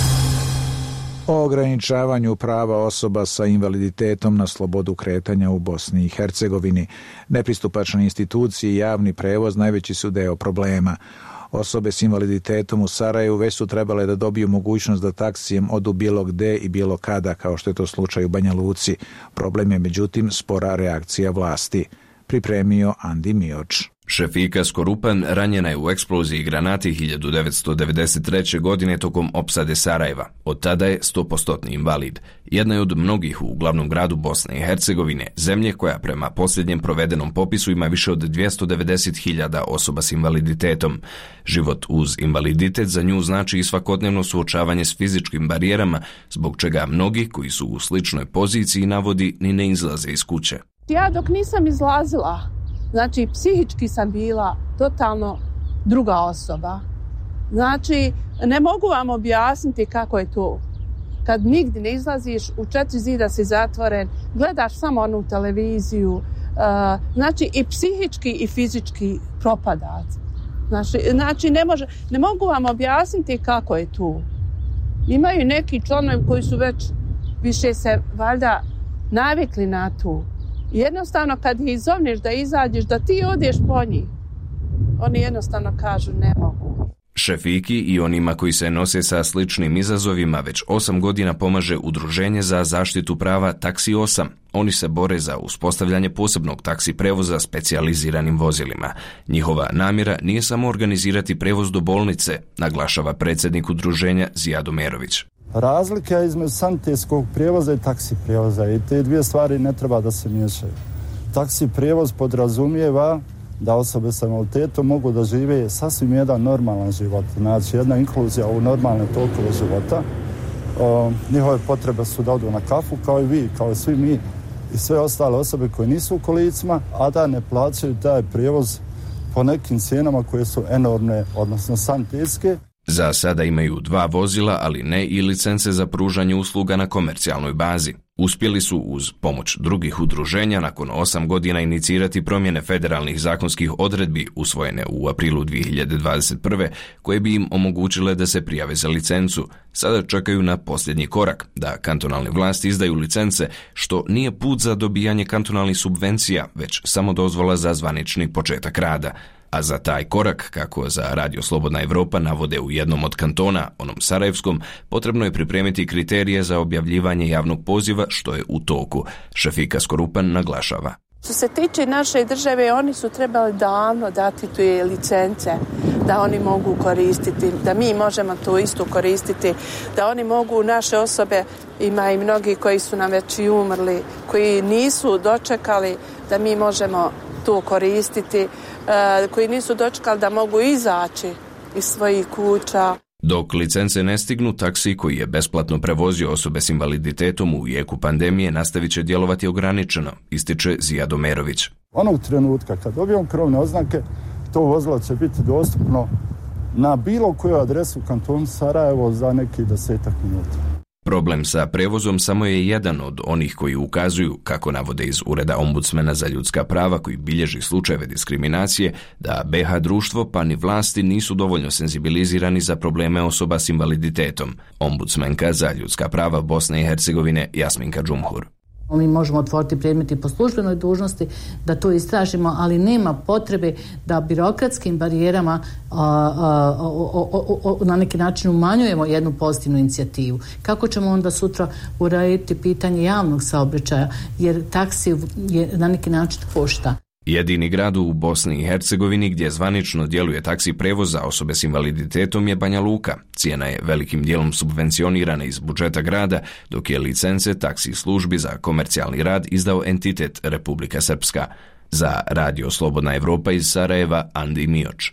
O ograničavanju prava osoba sa invaliditetom na slobodu kretanja u Bosni i Hercegovini. Nepristupačne institucije i javni prevoz najveći su deo problema. Osobe s invaliditetom u Sarajevu već su trebale da dobiju mogućnost da taksijem odu bilo gde i bilo kada, kao što je to slučaj u Banja Luci. Problem je međutim spora reakcija vlasti. Pripremio Andi Mioč. Šefika Skorupan ranjena je u eksploziji granati hiljadu devetsto devedeset treće. godine tokom opsade Sarajeva. Od tada je sto posto invalid. Jedna je od mnogih u glavnom gradu Bosne i Hercegovine, zemlje koja prema posljednjem provedenom popisu ima više od dvjesto devedeset hiljada osoba s invaliditetom. Život uz invaliditet za nju znači i svakodnevno suočavanje s fizičkim barijerama, zbog čega mnogi koji su u sličnoj poziciji navodi ni ne izlaze iz kuće. Ja dok nisam izlazila, znači, psihički sam bila totalno druga osoba. Znači, ne mogu vam objasniti kako je to. Kad nigdje ne izlaziš, u četiri zida si zatvoren, gledaš samo onu televiziju, uh, znači i psihički i fizički propadac. Znači, znači ne, može, ne mogu vam objasniti kako je to. Imaju neki članovi koji su već više se valjda navikli na to. Jednostavno kad ih izovneš da izađeš, da ti odeš po njih, oni jednostavno kažu ne mogu. Šefiki i onima koji se nose sa sličnim izazovima već osam godina pomaže Udruženje za zaštitu prava Taksi osam. Oni se bore za uspostavljanje posebnog taksi prevoza specijaliziranim vozilima. Njihova namjera nije samo organizirati prevoz do bolnice, naglašava predsjednik udruženja Zijado Merović. Razlika između sanitetskog prijevoza i taksi prijevoza i te dvije stvari ne treba da se miješaju. Taksi prijevoz podrazumijeva da osobe sa invaliditetom mogu da žive sasvim jedan normalan život, znači jedna inkluzija u normalne tokove života. O, njihove potrebe su da odu na kafu kao i vi, kao i svi mi i sve ostale osobe koje nisu u kolicima, a da ne plaćaju taj prijevoz po nekim cijenama koje su enormne, odnosno sanitetske. Za sada imaju dva vozila, ali ne i licence za pružanje usluga na komercijalnoj bazi. Uspjeli su uz pomoć drugih udruženja nakon osam godina inicirati promjene federalnih zakonskih odredbi usvojene u aprilu dvije hiljade dvadeset prve. koje bi im omogućile da se prijave za licencu. Sada čekaju na posljednji korak, da kantonalne vlasti izdaju licence, što nije put za dobijanje kantonalnih subvencija, već samo dozvola za zvanični početak rada. A za taj korak, kako za Radio Slobodna Evropa navode u jednom od kantona, onom sarajevskom, potrebno je pripremiti kriterije za objavljivanje javnog poziva, što je u toku. Šefika Skorupan naglašava. Što se tiče naše države, oni su trebali davno dati tu licence, da oni mogu koristiti, da mi možemo to isto koristiti, da oni mogu, naše osobe, ima i mnogi koji su nam već i umrli, koji nisu dočekali da mi možemo to koristiti, koji nisu dočekali da mogu izaći iz svojih kuća. Dok licence ne stignu, taksi koji je besplatno prevozio osobe s invaliditetom u jeku pandemije nastavit će djelovati ograničeno, ističe Zijado Merović. Onog trenutka kad dobijemo krovne oznake, to vozilo će biti dostupno na bilo koju adresu u kantonu Sarajevo za neki desetak minuta. Problem sa prevozom samo je jedan od onih koji ukazuju, kako navode iz Ureda ombudsmana za ljudska prava koji bilježi slučajeve diskriminacije, da be ha društvo pa ni vlasti nisu dovoljno senzibilizirani za probleme osoba s invaliditetom. Ombudsmenka za ljudska prava Bosne i Hercegovine Jasminka Džumhur. Mi možemo otvoriti predmeti po službenoj dužnosti da to istražimo, ali nema potrebe da birokratskim barijerama a, a, o, o, o, na neki način umanjujemo jednu pozitivnu inicijativu. Kako ćemo onda sutra uraditi pitanje javnog saobraćaja, jer taksi je na neki način košta. Jedini grad u Bosni i Hercegovini gdje zvanično djeluje taksi prevoz za osobe s invaliditetom je Banja Luka. Cijena je velikim dijelom subvencionirana iz budžeta grada, dok je licence taksi službi za komercijalni rad izdao entitet Republika Srpska. Za Radio Slobodna Evropa iz Sarajeva, Andi Mioč.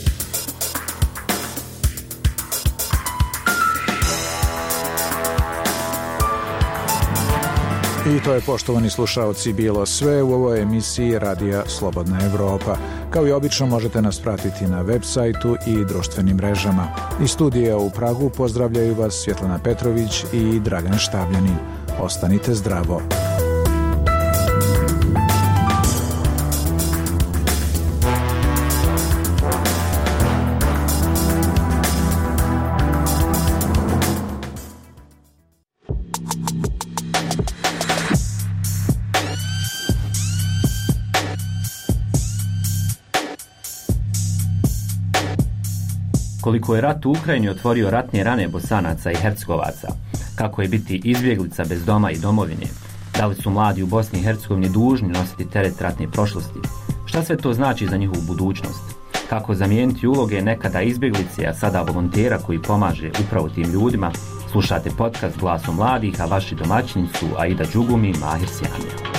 I to je, poštovani slušaoci, bilo sve u ovoj emisiji Radija Slobodna Evropa. Kao i obično možete nas pratiti na web sajtu i društvenim mrežama. Iz studija u Pragu pozdravljaju vas Svjetlana Petrović i Dragan Štabljanin. Ostanite zdravo. Koliko je rat u Ukrajini otvorio ratne rane Bosanaca i Hercegovaca, kako je biti izbjeglica bez doma i domovine, da li su mladi u Bosni i Hercegovini dužni nositi teret ratne prošlosti, šta sve to znači za njihovu budućnost, kako zamijeniti uloge nekada izbjeglice, a sada volontera koji pomaže upravo tim ljudima. Slušate podcast Glasom mladih, a vaši domaćini su Aida Đugumi i Mahir Sjamija.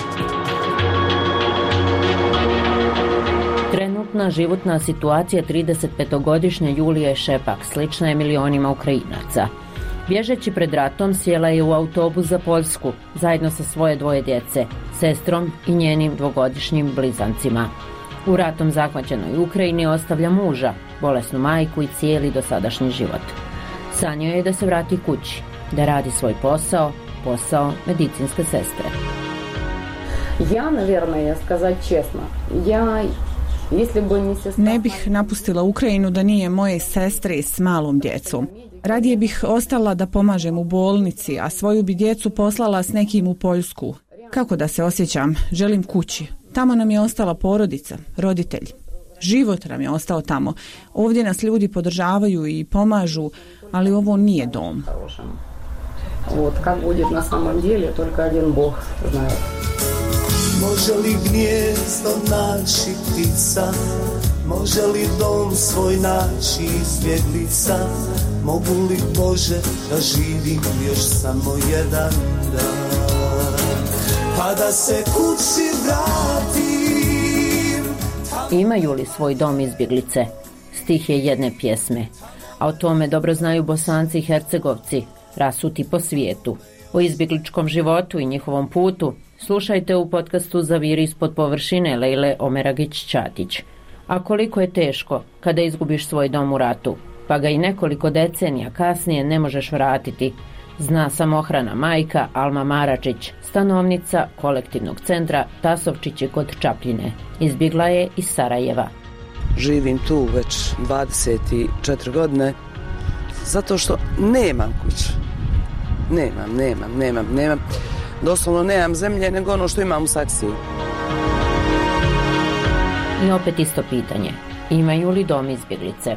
Trenutna životna situacija tridesetpetogodišnje Julije Šepak slična je milionima Ukrajinaca. Bježeći pred ratom sjela je u autobus za Poljsku zajedno sa svoje dvoje djece, sestrom i njenim dvogodišnjim blizancima. U ratom zahvaćenoj Ukrajini ostavlja muža, bolesnu majku i cijeli dosadašnji život. Sanjao je da se vrati kući, da radi svoj posao, posao medicinske sestre. Ja, naверное, сказать честно, ja Ne bih napustila Ukrajinu da nije moje sestre s malom djecom. Radije bih ostala da pomažem u bolnici, a svoju bi djecu poslala s nekim u Poljsku. Kako da se osjećam? Želim kući. Tamo nam je ostala porodica, roditelji. Život nam je ostao tamo. Ovdje nas ljudi podržavaju i pomažu, ali ovo nije dom. Вот как будет на самом деле, только один Бог знает. Može li gnjezdo naći ptica, može li dom svoj naći izbjeglica, mogu li Bože da živim još samo jedan dan, pa da se kući vratim. Imaju li svoj dom izbjeglice? Stih je jedne pjesme, a o tome dobro znaju Bosanci i Hercegovci, rasuti po svijetu. O izbjegličkom životu i njihovom putu slušajte u podcastu Zaviri ispod površine Lejle Omeragić-Ćatić. A koliko je teško kada izgubiš svoj dom u ratu, pa ga i nekoliko decenija kasnije ne možeš vratiti, zna samohrana majka Alma Maračić, stanovnica kolektivnog centra Tasovčići kod Čapljine. Izbjegla je iz Sarajeva. Živim tu već dvadeset četiri godine zato što nemam kuću. Nemam, nemam, nemam, nemam. Doslovno nemam zemlje nego ono što imam u saksiji. I opet isto pitanje. Imaju li dom izbjeglice?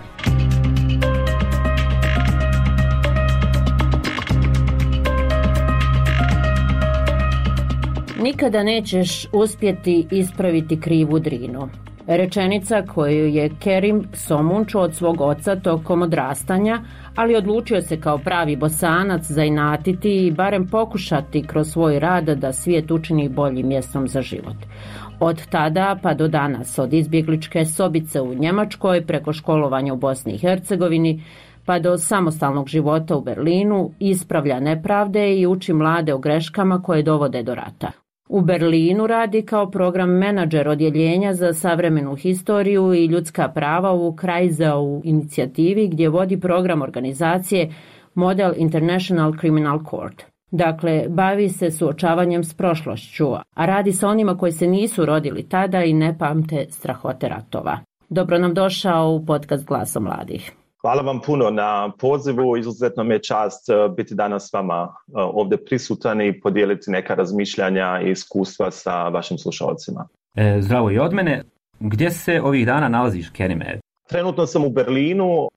Nikada nećeš uspjeti ispraviti krivu Drinu. Rečenica koju je Kerim Somun čuo od svog oca tokom odrastanja, ali odlučio se kao pravi Bosanac zainatiti i barem pokušati kroz svoj rad da svijet učini boljim mjestom za život. Od tada pa do danas, od izbjegličke sobice u Njemačkoj preko školovanja u Bosni i Hercegovini pa do samostalnog života u Berlinu, ispravlja nepravde i uči mlade o greškama koje dovode do rata. U Berlinu radi kao program menadžer odjeljenja za savremenu historiju i ljudska prava u Kreisau inicijativi gdje vodi program organizacije Model International Criminal Court. Dakle, bavi se suočavanjem s prošlošću, a radi sa onima koji se nisu rodili tada i ne pamte strahote ratova. Dobro nam došao u podcast Glasom mladih. Hvala vam puno na pozivu, izuzetno mi je čast biti danas s vama ovdje prisutan i podijeliti neka razmišljanja i iskustva sa vašim slušalcima. E, zdravo i od mene. Gdje se ovih dana nalaziš, Kerime? Trenutno sam u Berlinu,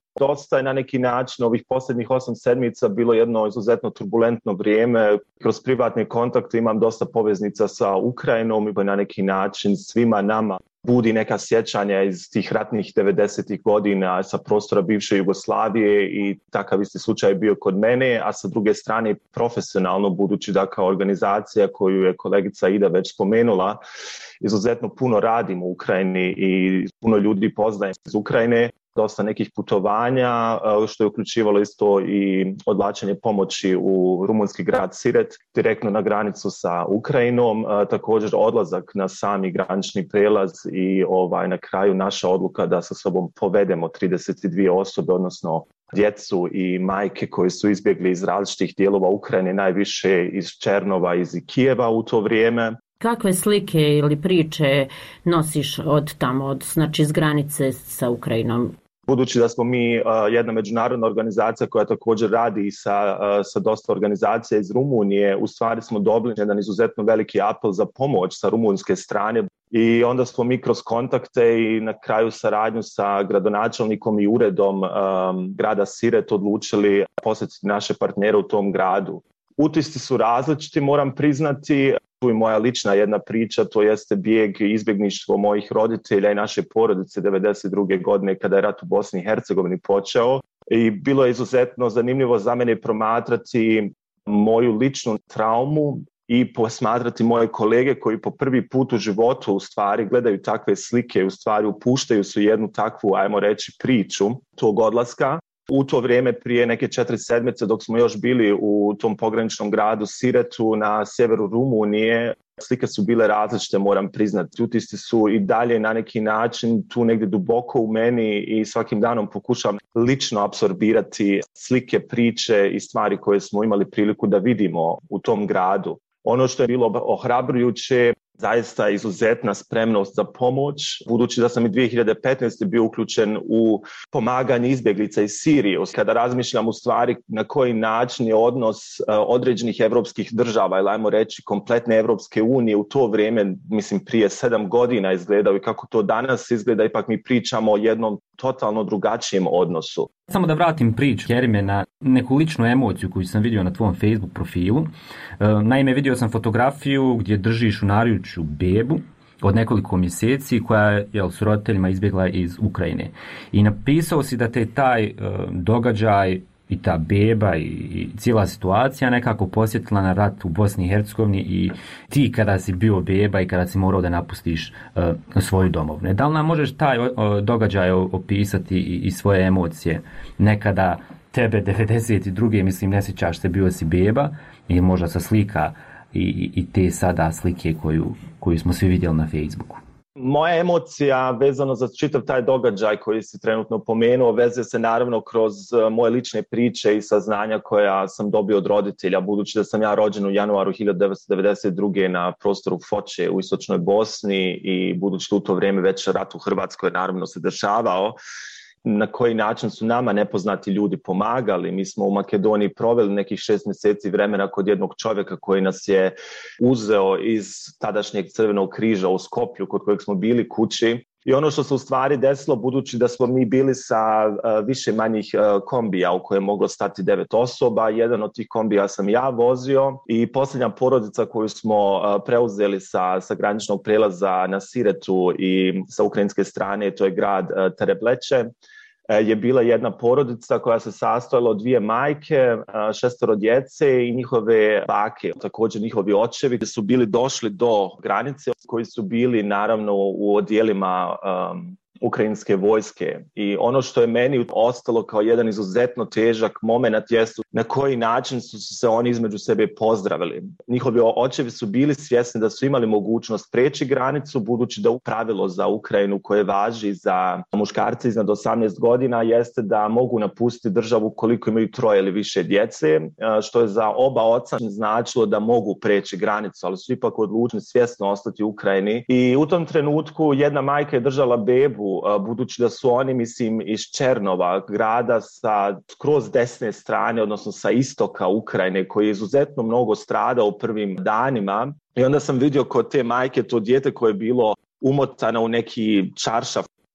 Dosta je na neki način ovih posljednjih osam sedmica bilo jedno izuzetno turbulentno vrijeme. Kroz privatne kontakte imam dosta poveznica sa Ukrajinom i na neki način svima nama budi neka sjećanja iz tih ratnih devedesetih godina sa prostora bivše Jugoslavije i takav isti slučaj bio kod mene, a sa druge strane profesionalno, budući da kao organizacija koju je kolegica Ida već spomenula, izuzetno puno radim u Ukrajini i puno ljudi poznajem iz Ukrajine, dosta nekih putovanja, što je uključivalo isto i odvlačenje pomoći u rumunski grad Siret, direktno na granicu sa Ukrajinom, također odlazak na sami granični prelaz i ovaj, na kraju naša odluka da sa sobom povedemo trideset dvije osobe, odnosno djecu i majke koji su izbjegli iz različitih dijelova Ukrajine, najviše iz Černova, iz Kijeva u to vrijeme. Kakve slike ili priče nosiš od tamo, od, znači iz granice sa Ukrajinom? Budući da smo mi uh, jedna međunarodna organizacija koja također radi sa, uh, sa dosta organizacija iz Rumunije, u stvari smo dobili jedan izuzetno veliki apel za pomoć sa rumunjske strane i onda smo mi kroz kontakte i na kraju saradnju sa gradonačelnikom i uredom um, grada Siret odlučili posjetiti naše partnere u tom gradu. Utisci su različiti, moram priznati. Tu je moja lična jedna priča, to jeste bijeg i izbjegništvo mojih roditelja i naše porodice devedeset druge godine kada je rat u Bosni i Hercegovini počeo. I bilo je izuzetno zanimljivo za mene promatrati moju ličnu traumu i posmatrati moje kolege koji po prvi put u životu u stvari gledaju takve slike, u stvari upuštaju su jednu takvu, ajmo reći, priču tog odlaska. U to vrijeme prije neke četiri sedmice dok smo još bili u tom pograničnom gradu Siretu na sjeveru Rumunije, slike su bile različite, moram priznati. Utisci su i dalje na neki način tu negdje duboko u meni i svakim danom pokušam lično apsorbirati slike, priče i stvari koje smo imali priliku da vidimo u tom gradu. Ono što je bilo ohrabrujuće, zaista izuzetna spremnost za pomoć, budući da sam i dvije hiljade petnaeste. bio uključen u pomaganje izbjeglica iz Sirije. Kada razmišljam u stvari na koji način je odnos određenih evropskih država, ili ajmo reći kompletne Evropske unije u to vrijeme, mislim prije sedam godina izgledao i kako to danas izgleda, ipak mi pričamo o jednom totalno drugačijem odnosu. Samo da vratim priču, Kerime, na neku ličnu emociju koju sam vidio na tvom Facebook profilu. Naime, vidio sam fotografiju gdje držiš u naručju bebu od nekoliko mjeseci koja je jel, s roditeljima izbjegla iz Ukrajine. I napisao si da te taj uh, događaj i ta beba i, i cijela situacija nekako posjetila na rat u Bosni i Hercegovini i ti kada si bio beba i kada si morao da napustiš uh, svoju domovinu. Da li nam možeš taj uh, događaj opisati i, i svoje emocije? Nekada tebe devedeset druge. mislim ne sjećaš se, bio si beba ili možda sa slika i, i te sada slike koju, koju smo svi vidjeli na Facebooku. Moja emocija vezano za čitav taj događaj koji si trenutno pomenuo vezuje se naravno kroz moje lične priče i saznanja koja sam dobio od roditelja, budući da sam ja rođen u januaru hiljadu devetsto devedeset druge. na prostoru Foče u istočnoj Bosni i budući da u to vrijeme već rat u Hrvatskoj naravno se dešavao. Na koji način su nama nepoznati ljudi pomagali. Mi smo u Makedoniji proveli nekih šest mjeseci vremena kod jednog čovjeka koji nas je uzeo iz tadašnjeg Crvenog križa u Skoplju, kod kojeg smo bili kući. I ono što se u stvari desilo, budući da smo mi bili sa uh, više manjih uh, kombija u koje je moglo stati devet osoba, jedan od tih kombija sam ja vozio i posljednja porodica koju smo uh, preuzeli sa, sa graničnog prelaza na Siretu i sa ukrajinske strane, to je grad uh, Terebleče, je bila jedna porodica koja se sastojala od dvije majke, šestoro djece i njihove bake. Također njihovi očevi su bili došli do granice koji su bili naravno u odjelima um, ukrajinske vojske. I ono što je meni ostalo kao jedan izuzetno težak moment jesu na koji način su se oni između sebe pozdravili. Njihovi očevi su bili svjesni da su imali mogućnost preći granicu, budući da pravilo za Ukrajinu koje važi za muškarce iznad osamnaest godina jeste da mogu napustiti državu koliko imaju troje ili više djece, što je za oba oca značilo da mogu preći granicu, ali su ipak odlučili svjesno ostati u Ukrajini. I u tom trenutku jedna majka je držala bebu, budući da su oni, mislim, iz Černova, grada sa skroz desne strane, odnosno sa istoka Ukrajine, koji je izuzetno mnogo stradao u prvim danima. I onda sam vidio kod te majke to dijete koje je bilo umotano u neki čaršaf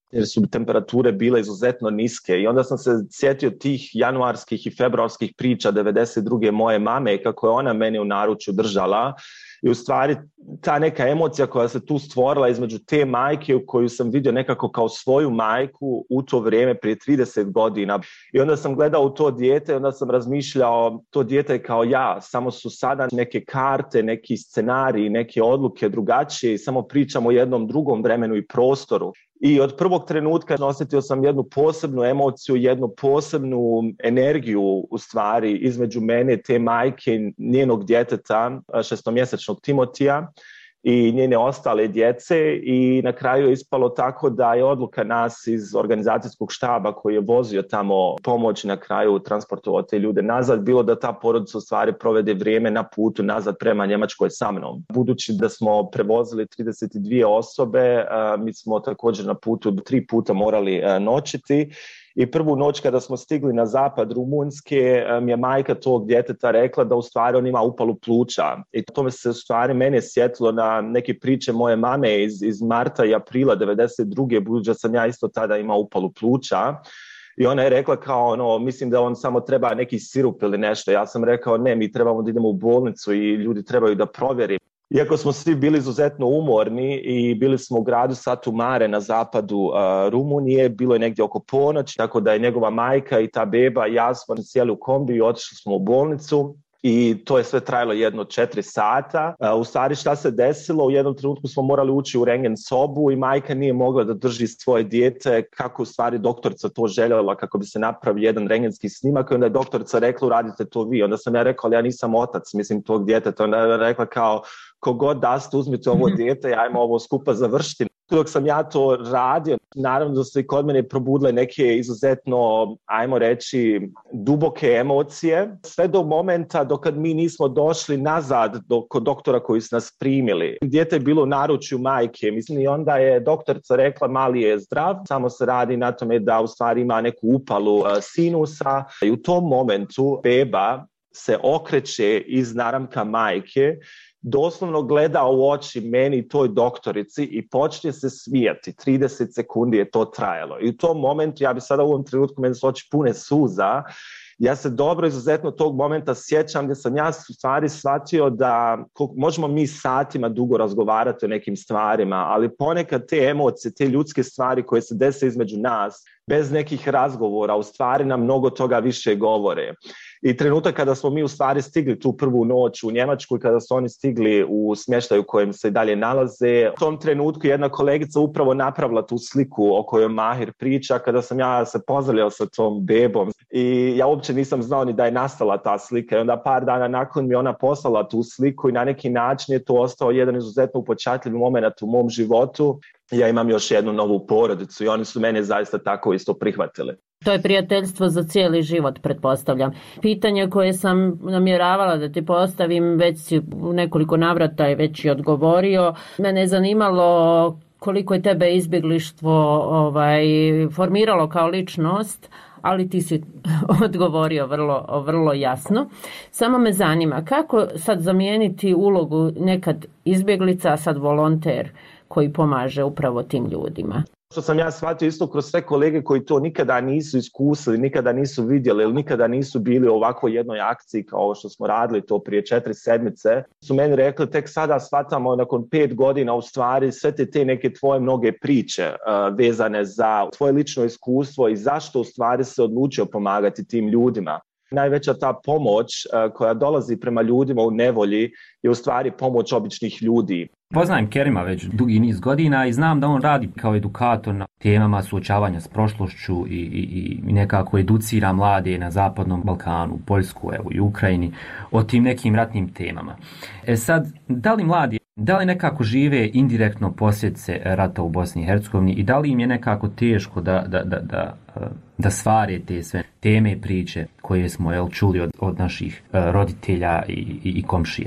jer su temperature bile izuzetno niske i onda sam se sjetio tih januarskih i februarskih priča devedeset druge moje mame, kako je ona meni u naručju držala. I u stvari ta neka emocija koja se tu stvorila između te majke u koju sam vidio nekako kao svoju majku u to vrijeme prije trideset godina. I onda sam gledao u to dijete i onda sam razmišljao, to dijete je kao ja, samo su sada neke karte, neki scenariji, neke odluke drugačije i samo pričamo o jednom drugom vremenu i prostoru. I od prvog trenutka osjetio sam jednu posebnu emociju, jednu posebnu energiju u stvari između mene, te majke, njenog djeteta, šestomjesečnog Timotija i njene ostale djece i na kraju je ispalo tako da je odluka nas iz organizacijskog štaba koji je vozio tamo pomoć na kraju transportovao te ljude nazad, bilo da ta porodica u stvari provede vrijeme na putu nazad prema Njemačkoj sa mnom. Budući da smo prevozili trideset dvije osobe, mi smo također na putu tri puta morali noćiti. I prvu noć kada smo stigli na zapad Rumunjske, mi je majka tog djeteta rekla da u stvari on ima upalu pluća. I to me se u stvari mene sjetilo na neke priče moje mame iz, iz marta i aprila devedeset druge budući da sam ja isto tada imao upalu pluća. I ona je rekla kao, ono, mislim da on samo treba neki sirup ili nešto. Ja sam rekao, ne, mi trebamo da idemo u bolnicu i ljudi trebaju da provjeri. Iako smo svi bili izuzetno umorni i bili smo u gradu Satu Mare na zapadu uh, Rumunije, bilo je negdje oko ponoći, tako da je njegova majka i ta beba i ja smo sjeli u kombi i otišli smo u bolnicu. I to je sve trajalo jedno četiri sata. U stvari šta se desilo, u jednom trenutku smo morali ući u rengen sobu i majka nije mogla da drži svoje dijete kako u stvari doktorica to željela kako bi se napravio jedan rengenski snimak i onda je doktorica rekla uradite to vi. Onda sam ja rekao ali ja nisam otac, mislim tog djeteta. Onda je rekla kao kogod da ste uzmite ovo dijete i ajmo ovo skupa završiti. Dok sam ja to radio, naravno da su i kod mene probudile neke izuzetno, ajmo reći, duboke emocije. Sve do momenta dok mi nismo došli nazad do, kod doktora koji su nas primili. Dijete je bilo u naručju majke, mislim i onda je doktorica rekla mali je zdrav, samo se radi na tome da u stvari ima neku upalu uh, sinusa. I u tom momentu beba se okreće iz naramka majke, doslovno gleda u oči meni i toj doktorici i počne se smijati. trideset sekundi je to trajalo. I u tom momentu, ja bi sada u ovom trenutku, meni su oči pune suza, ja se dobro izuzetno tog momenta sjećam gdje sam ja u stvari shvatio da možemo mi satima dugo razgovarati o nekim stvarima, ali ponekad te emocije, te ljudske stvari koje se dese između nas, bez nekih razgovora, u stvari nam mnogo toga više govore. I trenutak kada smo mi u stvari stigli tu prvu noć u Njemačku i kada su oni stigli u smještaju u kojem se dalje nalaze, u tom trenutku jedna kolegica upravo napravila tu sliku o kojoj Mahir priča kada sam ja se pozdravljao sa tom bebom i ja uopće nisam znao ni da je nastala ta slika i onda par dana nakon mi ona poslala tu sliku i na neki način je to ostao jedan izuzetno upečatljiv moment u mom životu. Ja imam još jednu novu porodicu i oni su mene zaista tako isto prihvatili. To je prijateljstvo za cijeli život, pretpostavljam. Pitanje koje sam namjeravala da ti postavim, već si u nekoliko navrata je već i odgovorio. Mene je zanimalo koliko je tebe izbjeglištvo ovaj, formiralo kao ličnost, ali ti si odgovorio vrlo, vrlo jasno. Samo me zanima kako sad zamijeniti ulogu nekad izbjeglica, a sad volonter koji pomaže upravo tim ljudima. Što sam ja shvatio isto kroz sve kolege koji to nikada nisu iskusili, nikada nisu vidjeli ili nikada nisu bili u ovakvoj jednoj akciji kao što smo radili to prije četiri sedmice, su meni rekli tek sada shvatamo nakon pet godina u stvari sve te, te neke tvoje mnoge priče uh, vezane za tvoje lično iskustvo i zašto u stvari se odlučio pomagati tim ljudima. Najveća ta pomoć uh, koja dolazi prema ljudima u nevolji je u stvari pomoć običnih ljudi. Poznajem Kerima već dugi niz godina i znam da on radi kao edukator na temama suočavanja s prošlošću i, i, i nekako educira mlade na Zapadnom Balkanu, Poljsku, evo i Ukrajini o tim nekim ratnim temama. E sad, da li mladi, da li nekako žive indirektno posljedice rata u Bosni i Hercegovini i da li im je nekako teško da, da, da, da, da stvare te sve teme i priče koje smo jel, čuli od, od naših roditelja i, i, i komšija?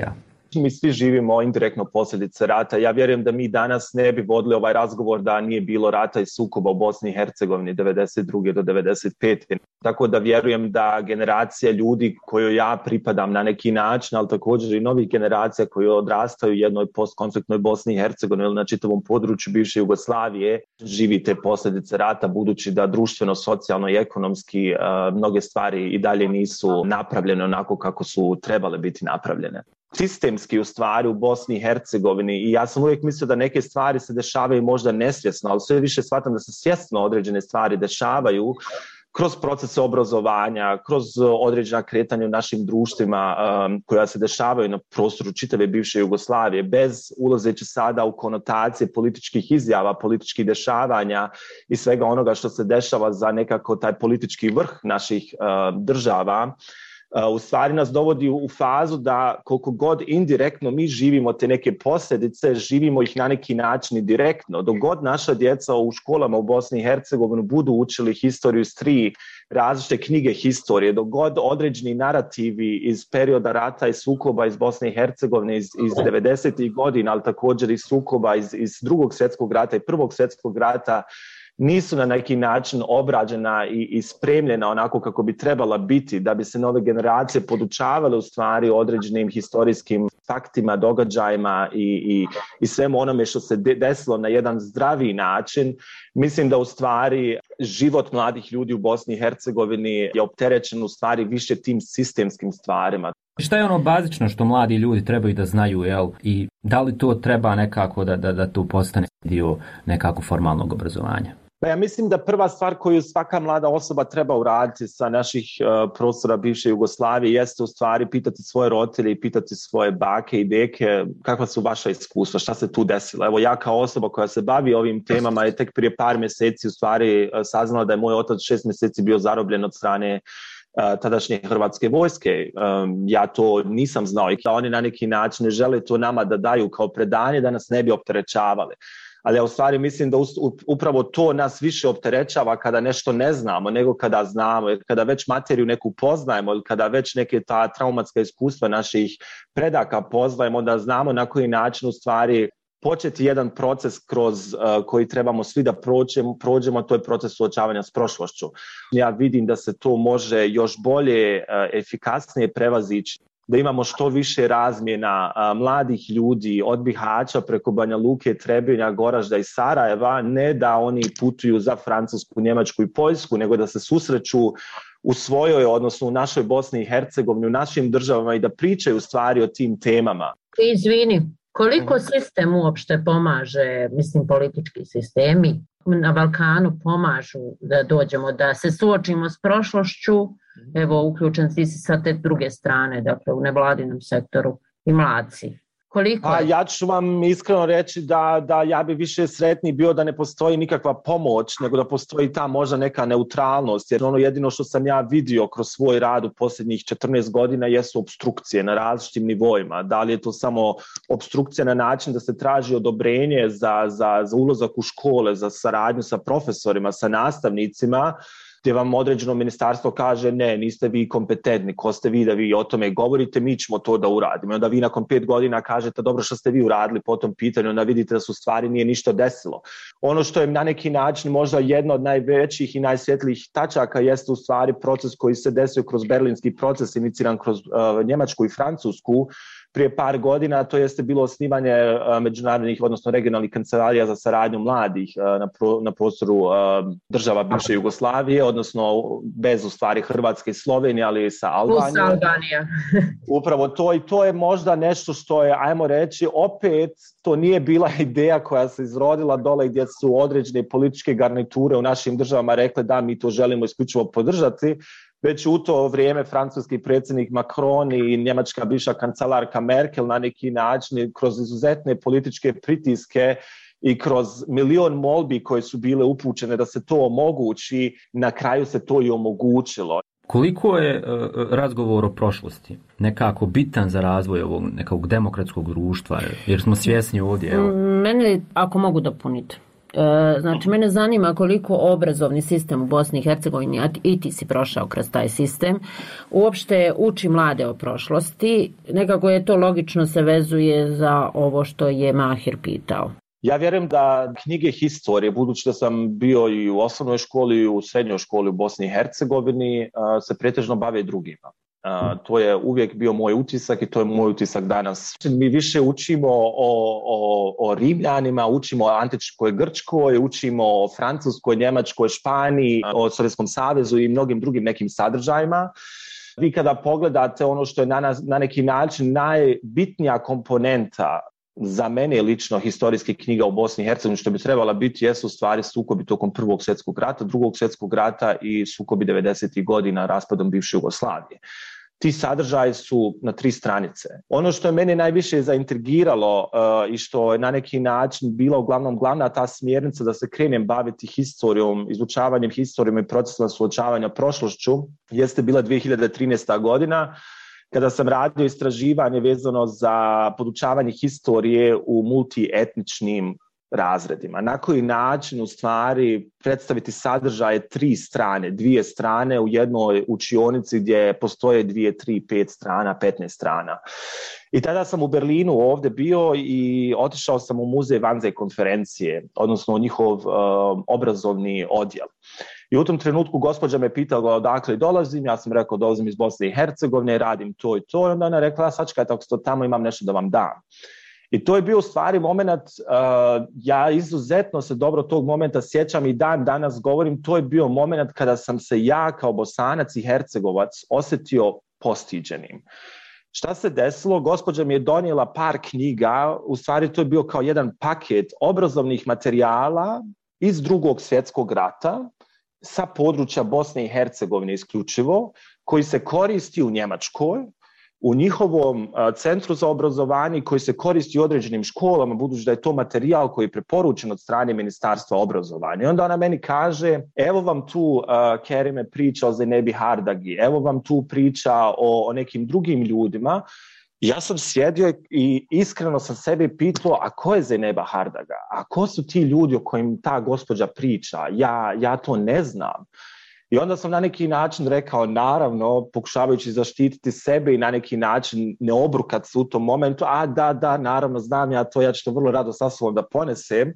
Mi svi živimo indirektno posljedice rata. Ja vjerujem da mi danas ne bi vodili ovaj razgovor da nije bilo rata i sukoba u Bosni i Hercegovini devedeset druge do devedeset pete Tako da vjerujem da generacija ljudi koju ja pripadam na neki način, ali također i novih generacija koji odrastaju u jednoj postkonfliktnoj Bosni i Hercegovini ili na čitavom području bivše Jugoslavije, živi te posljedice rata, budući da društveno, socijalno i ekonomski uh, mnoge stvari i dalje nisu napravljene onako kako su trebale biti napravljene. Sistemski u stvari u Bosni i Hercegovini, i ja sam uvijek mislio da neke stvari se dešavaju možda nesvjesno, ali sve više shvatam da se svjesno određene stvari dešavaju kroz procese obrazovanja, kroz određena kretanja u našim društvima um, koja se dešavaju na prostoru čitave bivše Jugoslavije, bez ulazeći sada u konotacije političkih izjava, političkih dešavanja i svega onoga što se dešava za nekako taj politički vrh naših uh, država. Uh, u stvari nas dovodi u fazu da koliko god indirektno mi živimo te neke posljedice, živimo ih na neki način i direktno. Dok god naša djeca u školama u Bosni i Hercegovini budu učili historiju iz tri različite knjige historije, dok god određeni narativi iz perioda rata i sukoba iz Bosne i Hercegovine iz, iz devedesetih godina, ali također i sukoba iz, iz drugog svjetskog rata i prvog svjetskog rata, nisu na neki način obrađena i, i spremljena onako kako bi trebala biti, da bi se nove generacije podučavale u stvari određenim historijskim faktima, događajima i, i, i svemu onome što se desilo na jedan zdraviji način. Mislim da u stvari život mladih ljudi u Bosni i Hercegovini je opterećen u stvari više tim sistemskim stvarima. Šta je ono bazično što mladi ljudi trebaju da znaju, jel? I da li to treba nekako da, da, da to postane dio nekako formalnog obrazovanja? Pa ja mislim da prva stvar koju svaka mlada osoba treba uraditi sa naših uh, prostora bivše Jugoslavije jeste u stvari pitati svoje roditelje i pitati svoje bake i deke kakva su vaša iskustva, šta se tu desilo. Evo ja kao osoba koja se bavi ovim temama je tek prije par mjeseci u stvari uh, saznala da je moj otac šest mjeseci bio zarobljen od strane Uh, tadašnje hrvatske vojske. Um, ja to nisam znao i oni na neki način ne žele to nama da daju kao predanje da nas ne bi opterećavali. Ali ja u stvari mislim da upravo to nas više opterećava kada nešto ne znamo nego kada znamo, jer kada već materiju neku poznajemo ili kada već neke ta traumatska iskustva naših predaka poznajemo, da znamo na koji način u stvari početi jedan proces kroz uh, koji trebamo svi da prođemo, prođemo, to je proces suočavanja s prošlošću. Ja vidim da se to može još bolje, uh, efikasnije prevazići, da imamo što više razmjena uh, mladih ljudi od Bihaća preko Banja Luke, Trebinja, Goražda i Sarajeva, ne da oni putuju za Francusku, Njemačku i Poljsku, nego da se susreću u svojoj, odnosno u našoj Bosni i Hercegovini, u našim državama i da pričaju u stvari o tim temama. Izvini. Koliko sistem uopšte pomaže, mislim politički sistemi na Balkanu pomažu da dođemo, da se suočimo s prošlošću, evo uključen si sa te druge strane, dakle u nevladinom sektoru i mladci. Koliko A ja ću vam iskreno reći da, da ja bi više sretniji bio da ne postoji nikakva pomoć, nego da postoji ta možda neka neutralnost, jer ono jedino što sam ja vidio kroz svoj rad u posljednjih četrnaest godina jesu opstrukcije na različitim nivoima. Da li je to samo opstrukcija na način da se traži odobrenje za, za, za ulazak u škole, za saradnju sa profesorima, sa nastavnicima, gdje vam određeno ministarstvo kaže ne, niste vi kompetentni, ko ste vi da vi o tome govorite, mi ćemo to da uradimo. I onda vi nakon pet godina kažete dobro što ste vi uradili po tom pitanju, onda vidite da su stvari nije ništa desilo. Ono što je na neki način možda jedno od najvećih i najsvjetlijih tačaka jeste u stvari proces koji se desio kroz berlinski proces iniciran kroz uh, Njemačku i Francusku prije par godina, to jeste bilo osnivanje uh, međunarodnih, odnosno regionalnih kancelarija za saradnju mladih uh, na, pro, na prostoru uh, država bivše Jugoslavije, odnosno bez u stvari Hrvatske i Slovenije, ali i sa Albanijom. Plus Albanija. Upravo to i to je možda nešto što je, ajmo reći, opet to nije bila ideja koja se izrodila dole gdje su određene političke garniture u našim državama rekle da mi to želimo isključivo podržati, već u to vrijeme francuski predsjednik Macron i njemačka bivša kancelarka Merkel na neki način kroz izuzetne političke pritiske i kroz milion molbi koje su bile upućene da se to omogući, na kraju se to i omogućilo. Koliko je uh, razgovor o prošlosti nekako bitan za razvoj ovog nekog demokratskog društva, jer smo svjesni ovdje? Evo. Mene, ako mogu dopuniti, Znači, mene zanima koliko obrazovni sistem u Bosni i Hercegovini, a i ti si prošao kroz taj sistem, uopšte uči mlade o prošlosti. Nekako je to logično se vezuje za ovo što je Mahir pitao. Ja vjerujem da knjige historije, budući da sam bio i u osnovnoj školi i u srednjoj školi u Bosni i Hercegovini, se pretežno bave drugima. Uh, to je uvijek bio moj utisak i to je moj utisak danas. Mi više učimo o, o, o Rimljanima, učimo o antičkoj Grčkoj, učimo o Francuskoj, Njemačkoj, Španiji, o Sovjetskom savezu i mnogim drugim nekim sadržajima. Vi kada pogledate ono što je na, nas, na neki način najbitnija komponenta za mene lično historijskih knjiga u Bosni i Hercegovini, što bi trebala biti, jesu stvari sukobi tokom Prvog svjetskog rata, Drugog svjetskog rata i sukobi devedesetih godina raspadom bivše Jugoslavije. Ti sadržaji su na tri stranice. Ono što je mene najviše zaintrigiralo uh, i što je na neki način bila uglavnom glavna ta smjernica da se krenem baviti historijom, izučavanjem historijom i procesima suočavanja prošlošću, jeste bila dvije hiljade trinaesta godina, kada sam radio istraživanje vezano za podučavanje historije u multietničnim razredima. Na koji način u stvari predstaviti sadržaje tri strane, dvije strane u jednoj učionici gdje postoje dvije, tri, pet strana, petnaest strana. I tada sam u Berlinu ovdje bio i otišao sam u muzej Wannsee konferencije, odnosno njihov uh, obrazovni odjel. I u tom trenutku gospođa me pitala odakle dolazim, ja sam rekao dolazim iz Bosne i Hercegovine, radim to i to, i onda ona rekla, sačekajte ako ste tamo imam nešto da vam dam. I to je bio u stvari moment, uh, ja izuzetno se dobro tog momenta sjećam i dan danas govorim, to je bio moment kada sam se ja kao Bosanac i Hercegovac osjetio postiđenim. Šta se desilo? Gospođa mi je donijela par knjiga, u stvari to je bio kao jedan paket obrazovnih materijala iz Drugog svjetskog rata, sa područja Bosne i Hercegovine isključivo, koji se koristi u Njemačkoj, u njihovom uh, centru za obrazovanje, koji se koristi u određenim školama, budući da je to materijal koji je preporučen od strane Ministarstva obrazovanja. I onda ona meni kaže, evo vam tu uh, Kerime priča o Zenebi Hardagi, evo vam tu priča o, o nekim drugim ljudima. Ja sam sjedio i iskreno sam sebe pitao, a ko je Zeneba Hardaga? A ko su ti ljudi o kojim ta gospođa priča? Ja, ja to ne znam. I onda sam na neki način rekao, naravno, pokušavajući zaštititi sebe i na neki način ne obrukat se u tom momentu, a da, da, naravno, znam ja to, ja ću to vrlo rado sa sobom da ponesem.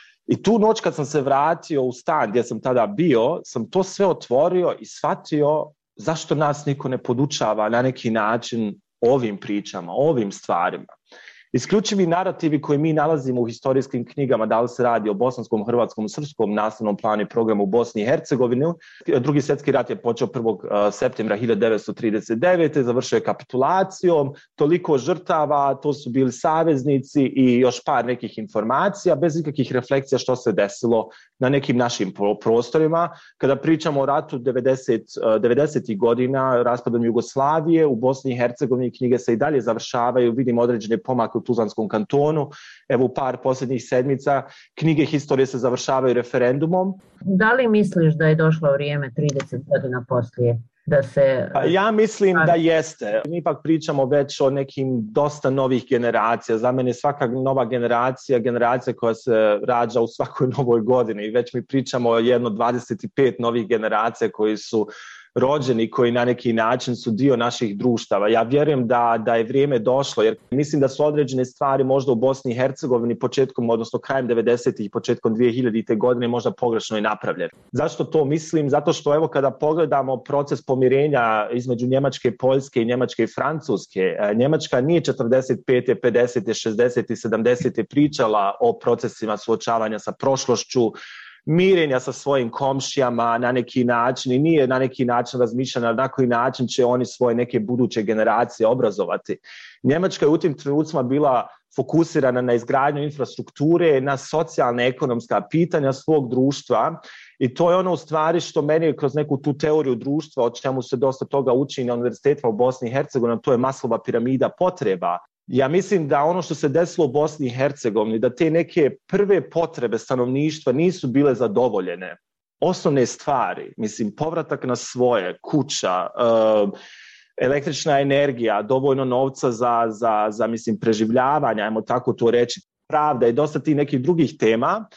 I tu noć kad sam se vratio u stan gdje sam tada bio, sam to sve otvorio i shvatio zašto nas niko ne podučava na neki način ovim pričama, ovim stvarima. Isključivi narativi koje mi nalazimo u historijskim knjigama, da li se radi o bosanskom, hrvatskom, srpskom nastavnom planu i programu u Bosni i Hercegovini. Drugi svjetski rat je počeo prvog septembra hiljadu devetsto trideset devete. Završio je kapitulacijom, toliko žrtava, to su bili saveznici i još par nekih informacija, bez ikakvih refleksija što se desilo na nekim našim prostorima. Kada pričamo o ratu devedesetih godina, raspadom Jugoslavije, u Bosni i Hercegovini knjige se i dalje završavaju, vidimo određene pomake u Tuzlanskom kantonu. Evo u par posljednjih sedmica knjige historije se završavaju referendumom. Da li misliš da je došlo vrijeme trideset godina poslije da se... Ja mislim da jeste. Mi ipak pričamo već o nekim dosta novih generacija. Za mene svaka nova generacija, generacija koja se rađa u svakoj novoj godini. I već mi pričamo o jedno dvadeset pet novih generacija koji su rođeni, koji na neki način su dio naših društava. Ja vjerujem da, da je vrijeme došlo, jer mislim da su određene stvari možda u Bosni i Hercegovini početkom, odnosno krajem devedesetih i početkom dvije hiljadite godine možda pogrešno i napravljene. Zašto to mislim? Zato što evo kada pogledamo proces pomirenja između Njemačke, Poljske i Njemačke i Francuske, Njemačka nije četrdeset pete, pedesete, šezdesete i sedamdesete pričala o procesima suočavanja sa prošlošću, mirenja sa svojim komšijama na neki način i nije na neki način razmišljena na koji način će oni svoje neke buduće generacije obrazovati. Njemačka je u tim trenucima bila fokusirana na izgradnju infrastrukture, na socijalne ekonomska pitanja svog društva i to je ono u stvari što meni kroz neku tu teoriju društva, o čemu se dosta toga uči na univerzitetima u Bosni i Hercegovini, to je Maslova piramida potreba. Ja mislim da ono što se desilo u Bosni i Hercegovini, da te neke prve potrebe stanovništva nisu bile zadovoljene. Osnovne stvari, mislim, povratak na svoje, kuća, uh, električna energija, dovoljno novca za, za, za mislim, preživljavanje, ajmo tako to reći, pravda i dosta tih nekih drugih tema,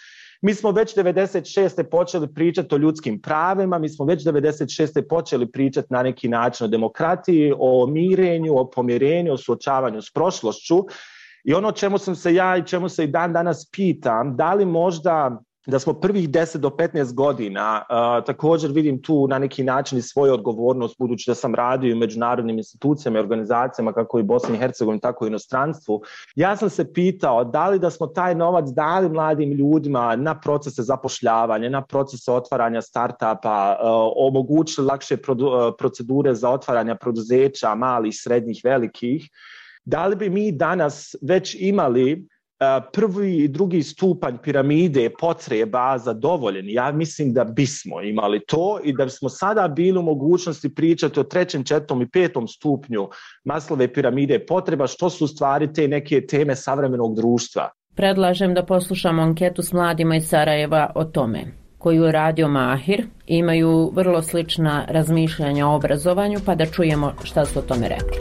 Mi smo već devedeset šeste počeli pričati o ljudskim pravima, mi smo već devedeset šeste počeli pričati na neki način o demokratiji, o mirenju, o pomirenju, o suočavanju s prošlošću. I ono čemu sam se ja i čemu se i dan danas pitam, da li možda da smo prvih deset do petnaest godina, uh, također vidim tu na neki način i svoju odgovornost, budući da sam radio u međunarodnim institucijama i organizacijama kako i Bosni i Hercegovini, tako i inostranstvu. Ja sam se pitao da li da smo taj novac dali mladim ljudima na procese zapošljavanja, na procese otvaranja startupa, uh, omogućili lakše produ- uh, procedure za otvaranja preduzeća, malih, srednjih, velikih. Da li bi mi danas već imali prvi i drugi stupanj piramide potreba zadovoljeni? Ja mislim da bismo imali to i da bismo sada bili u mogućnosti pričati o trećem, četvrtom i petom stupnju Maslove piramide potreba, što su u stvari te neke teme savremenog društva. Predlažem da poslušamo anketu s mladima iz Sarajeva o tome, koju je radio Mahir. Imaju vrlo slična razmišljanja o obrazovanju, pa da čujemo šta su o tome rekli.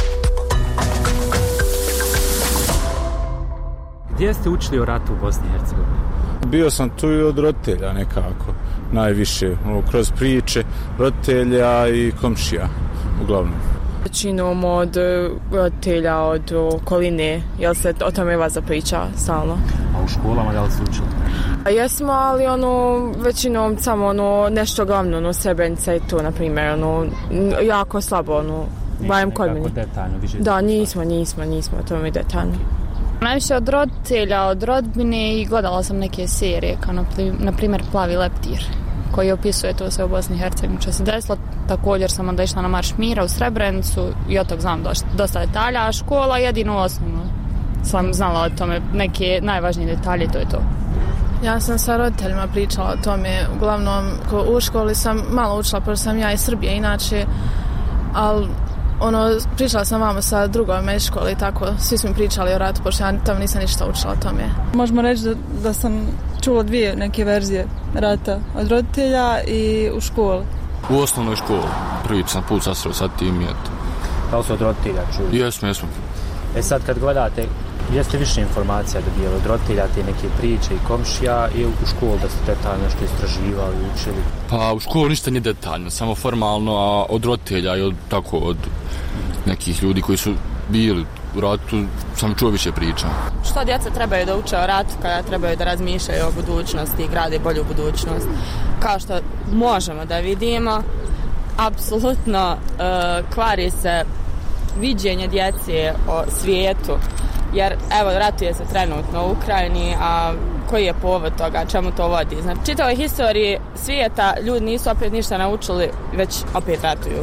Gdje ste učili o ratu u Bosni i Hercegovini? Bio sam tu i od roditelja nekako, najviše, kroz priče roditelja i komšija, uglavnom. Većinom od roditelja, od okoline, jel se o tome vas zapriča stalno? A u školama da li ste učili? A jesmo, ali ono, većinom samo ono, nešto glavno, ono, Srebrenica i to, na primjer, ono, jako slabo, ono, bajem kod meni. Detaljno, više da, nismo, nismo, nismo, to mi detaljno. Najviše od roditelja, od rodbine i gledala sam neke serije, kao na primjer Plavi leptir, koji opisuje to sve u Bosni i Hercegovini što se desilo. Također sam onda išla na Marš mira u Srebrenicu i od tog znam dosta detalja, a škola jedino osnovno sam znala o tome, neke najvažnije detalje, to je to. Ja sam sa roditeljima pričala o tome, uglavnom u školi sam malo učila, pošto sam ja iz Srbije inače, ali ono, pričala sam vamo sa drugom među školi i tako, svi smo pričali o ratu, pošto ja tamo nisam ništa učila o tome. Možemo reći da, da sam čula dvije neke verzije rata, od roditelja i u školi. U osnovnoj školi, prvi sam put sasreo sa tim i eto. Da li su od roditelja čuli? Jesmo, jesmo. E sad kad gledate, jeste više informacija dobijali od roditelja, te neke priče i komšija, i u školu da ste detaljno nešto istraživali, učili? Pa u školu ništa nije detaljno, samo formalno, a od roditelja i od, tako, od nekih ljudi koji su bili u ratu sam čuo više priča. Što djeca trebaju da uče o ratu kada trebaju da razmišljaju o budućnosti i grade bolju budućnost? Kao što možemo da vidimo, apsolutno uh, kvari se viđenje djece o svijetu, jer evo ratuje se trenutno u Ukrajini, a koji je povod toga, čemu to vodi? Znači, čitavoj historiji svijeta ljudi nisu opet ništa naučili, već opet ratuju.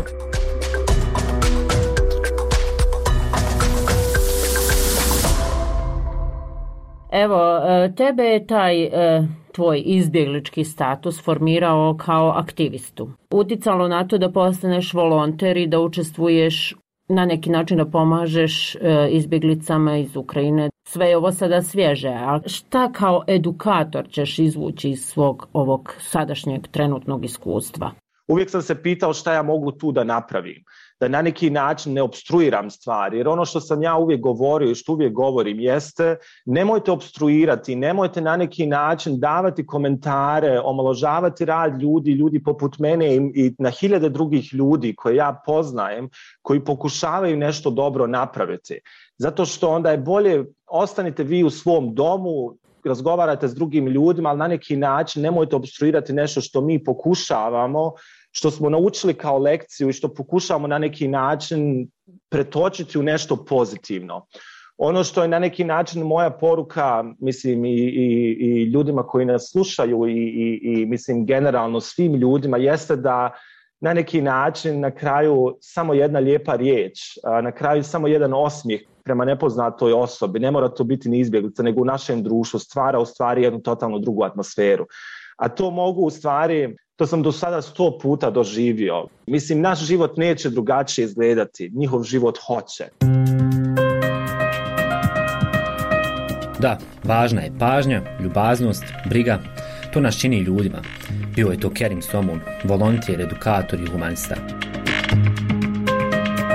Evo, tebe je taj tvoj izbjeglički status formirao kao aktivistu. Uticalo na to da postaneš volonter i da učestvuješ na neki način, da pomažeš izbjeglicama iz Ukrajine. Sve je ovo sada svježe, a šta kao edukator ćeš izvući iz svog ovog sadašnjeg trenutnog iskustva? Uvijek sam se pitao šta ja mogu tu da napravim, da na neki način ne opstruiram stvari, jer ono što sam ja uvijek govorio i što uvijek govorim jeste, nemojte opstruirati, nemojte na neki način davati komentare, omaložavati rad ljudi, ljudi poput mene i, i na hiljade drugih ljudi koje ja poznajem, koji pokušavaju nešto dobro napraviti. Zato što onda je bolje, ostanite vi u svom domu, razgovarate s drugim ljudima, ali na neki način nemojte opstruirati nešto što mi pokušavamo, što smo naučili kao lekciju i što pokušavamo na neki način pretočiti u nešto pozitivno. Ono što je na neki način moja poruka, mislim, i, i, i ljudima koji nas slušaju i, i, i mislim generalno svim ljudima, jeste da na neki način na kraju samo jedna lijepa riječ, na kraju samo jedan osmijeh prema nepoznatoj osobi, ne mora to biti ni izbjeglica, nego u našem društvu stvara u stvari jednu totalno drugu atmosferu. A to mogu u stvari, to sam do sada sto puta doživio. Mislim, naš život neće drugačije izgledati, njihov život hoće. Da, važna je pažnja, ljubaznost, briga. To nas čini ljudima. Bio je to Kerim Somun, volonter, edukator i humanista.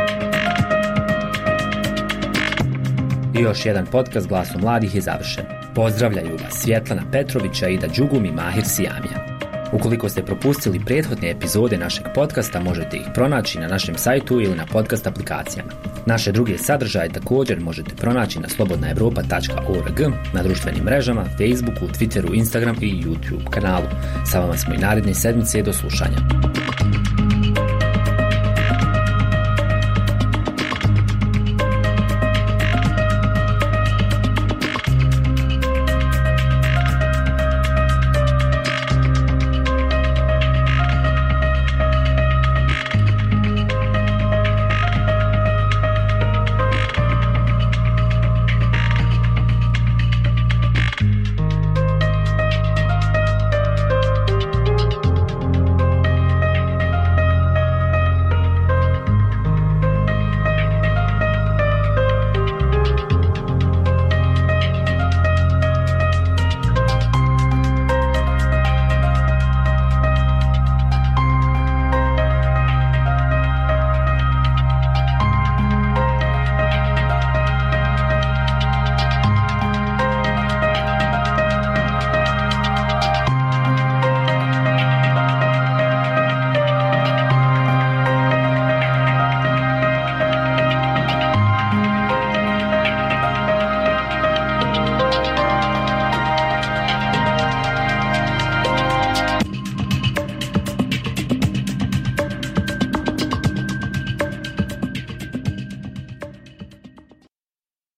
I još jedan podcast Glasom mladih je završen. Pozdravljaju vas Svjetlana Petrovića, Ida Đugum i Mahir Sijamija. Ukoliko ste propustili prethodne epizode našeg podcasta, možete ih pronaći na našem sajtu ili na podcast aplikacijama. Naše druge sadržaje također možete pronaći na slobodna evropa tačka org, na društvenim mrežama, Facebooku, Twitteru, Instagram i YouTube kanalu. Sa vama smo i naredne sedmice, do slušanja.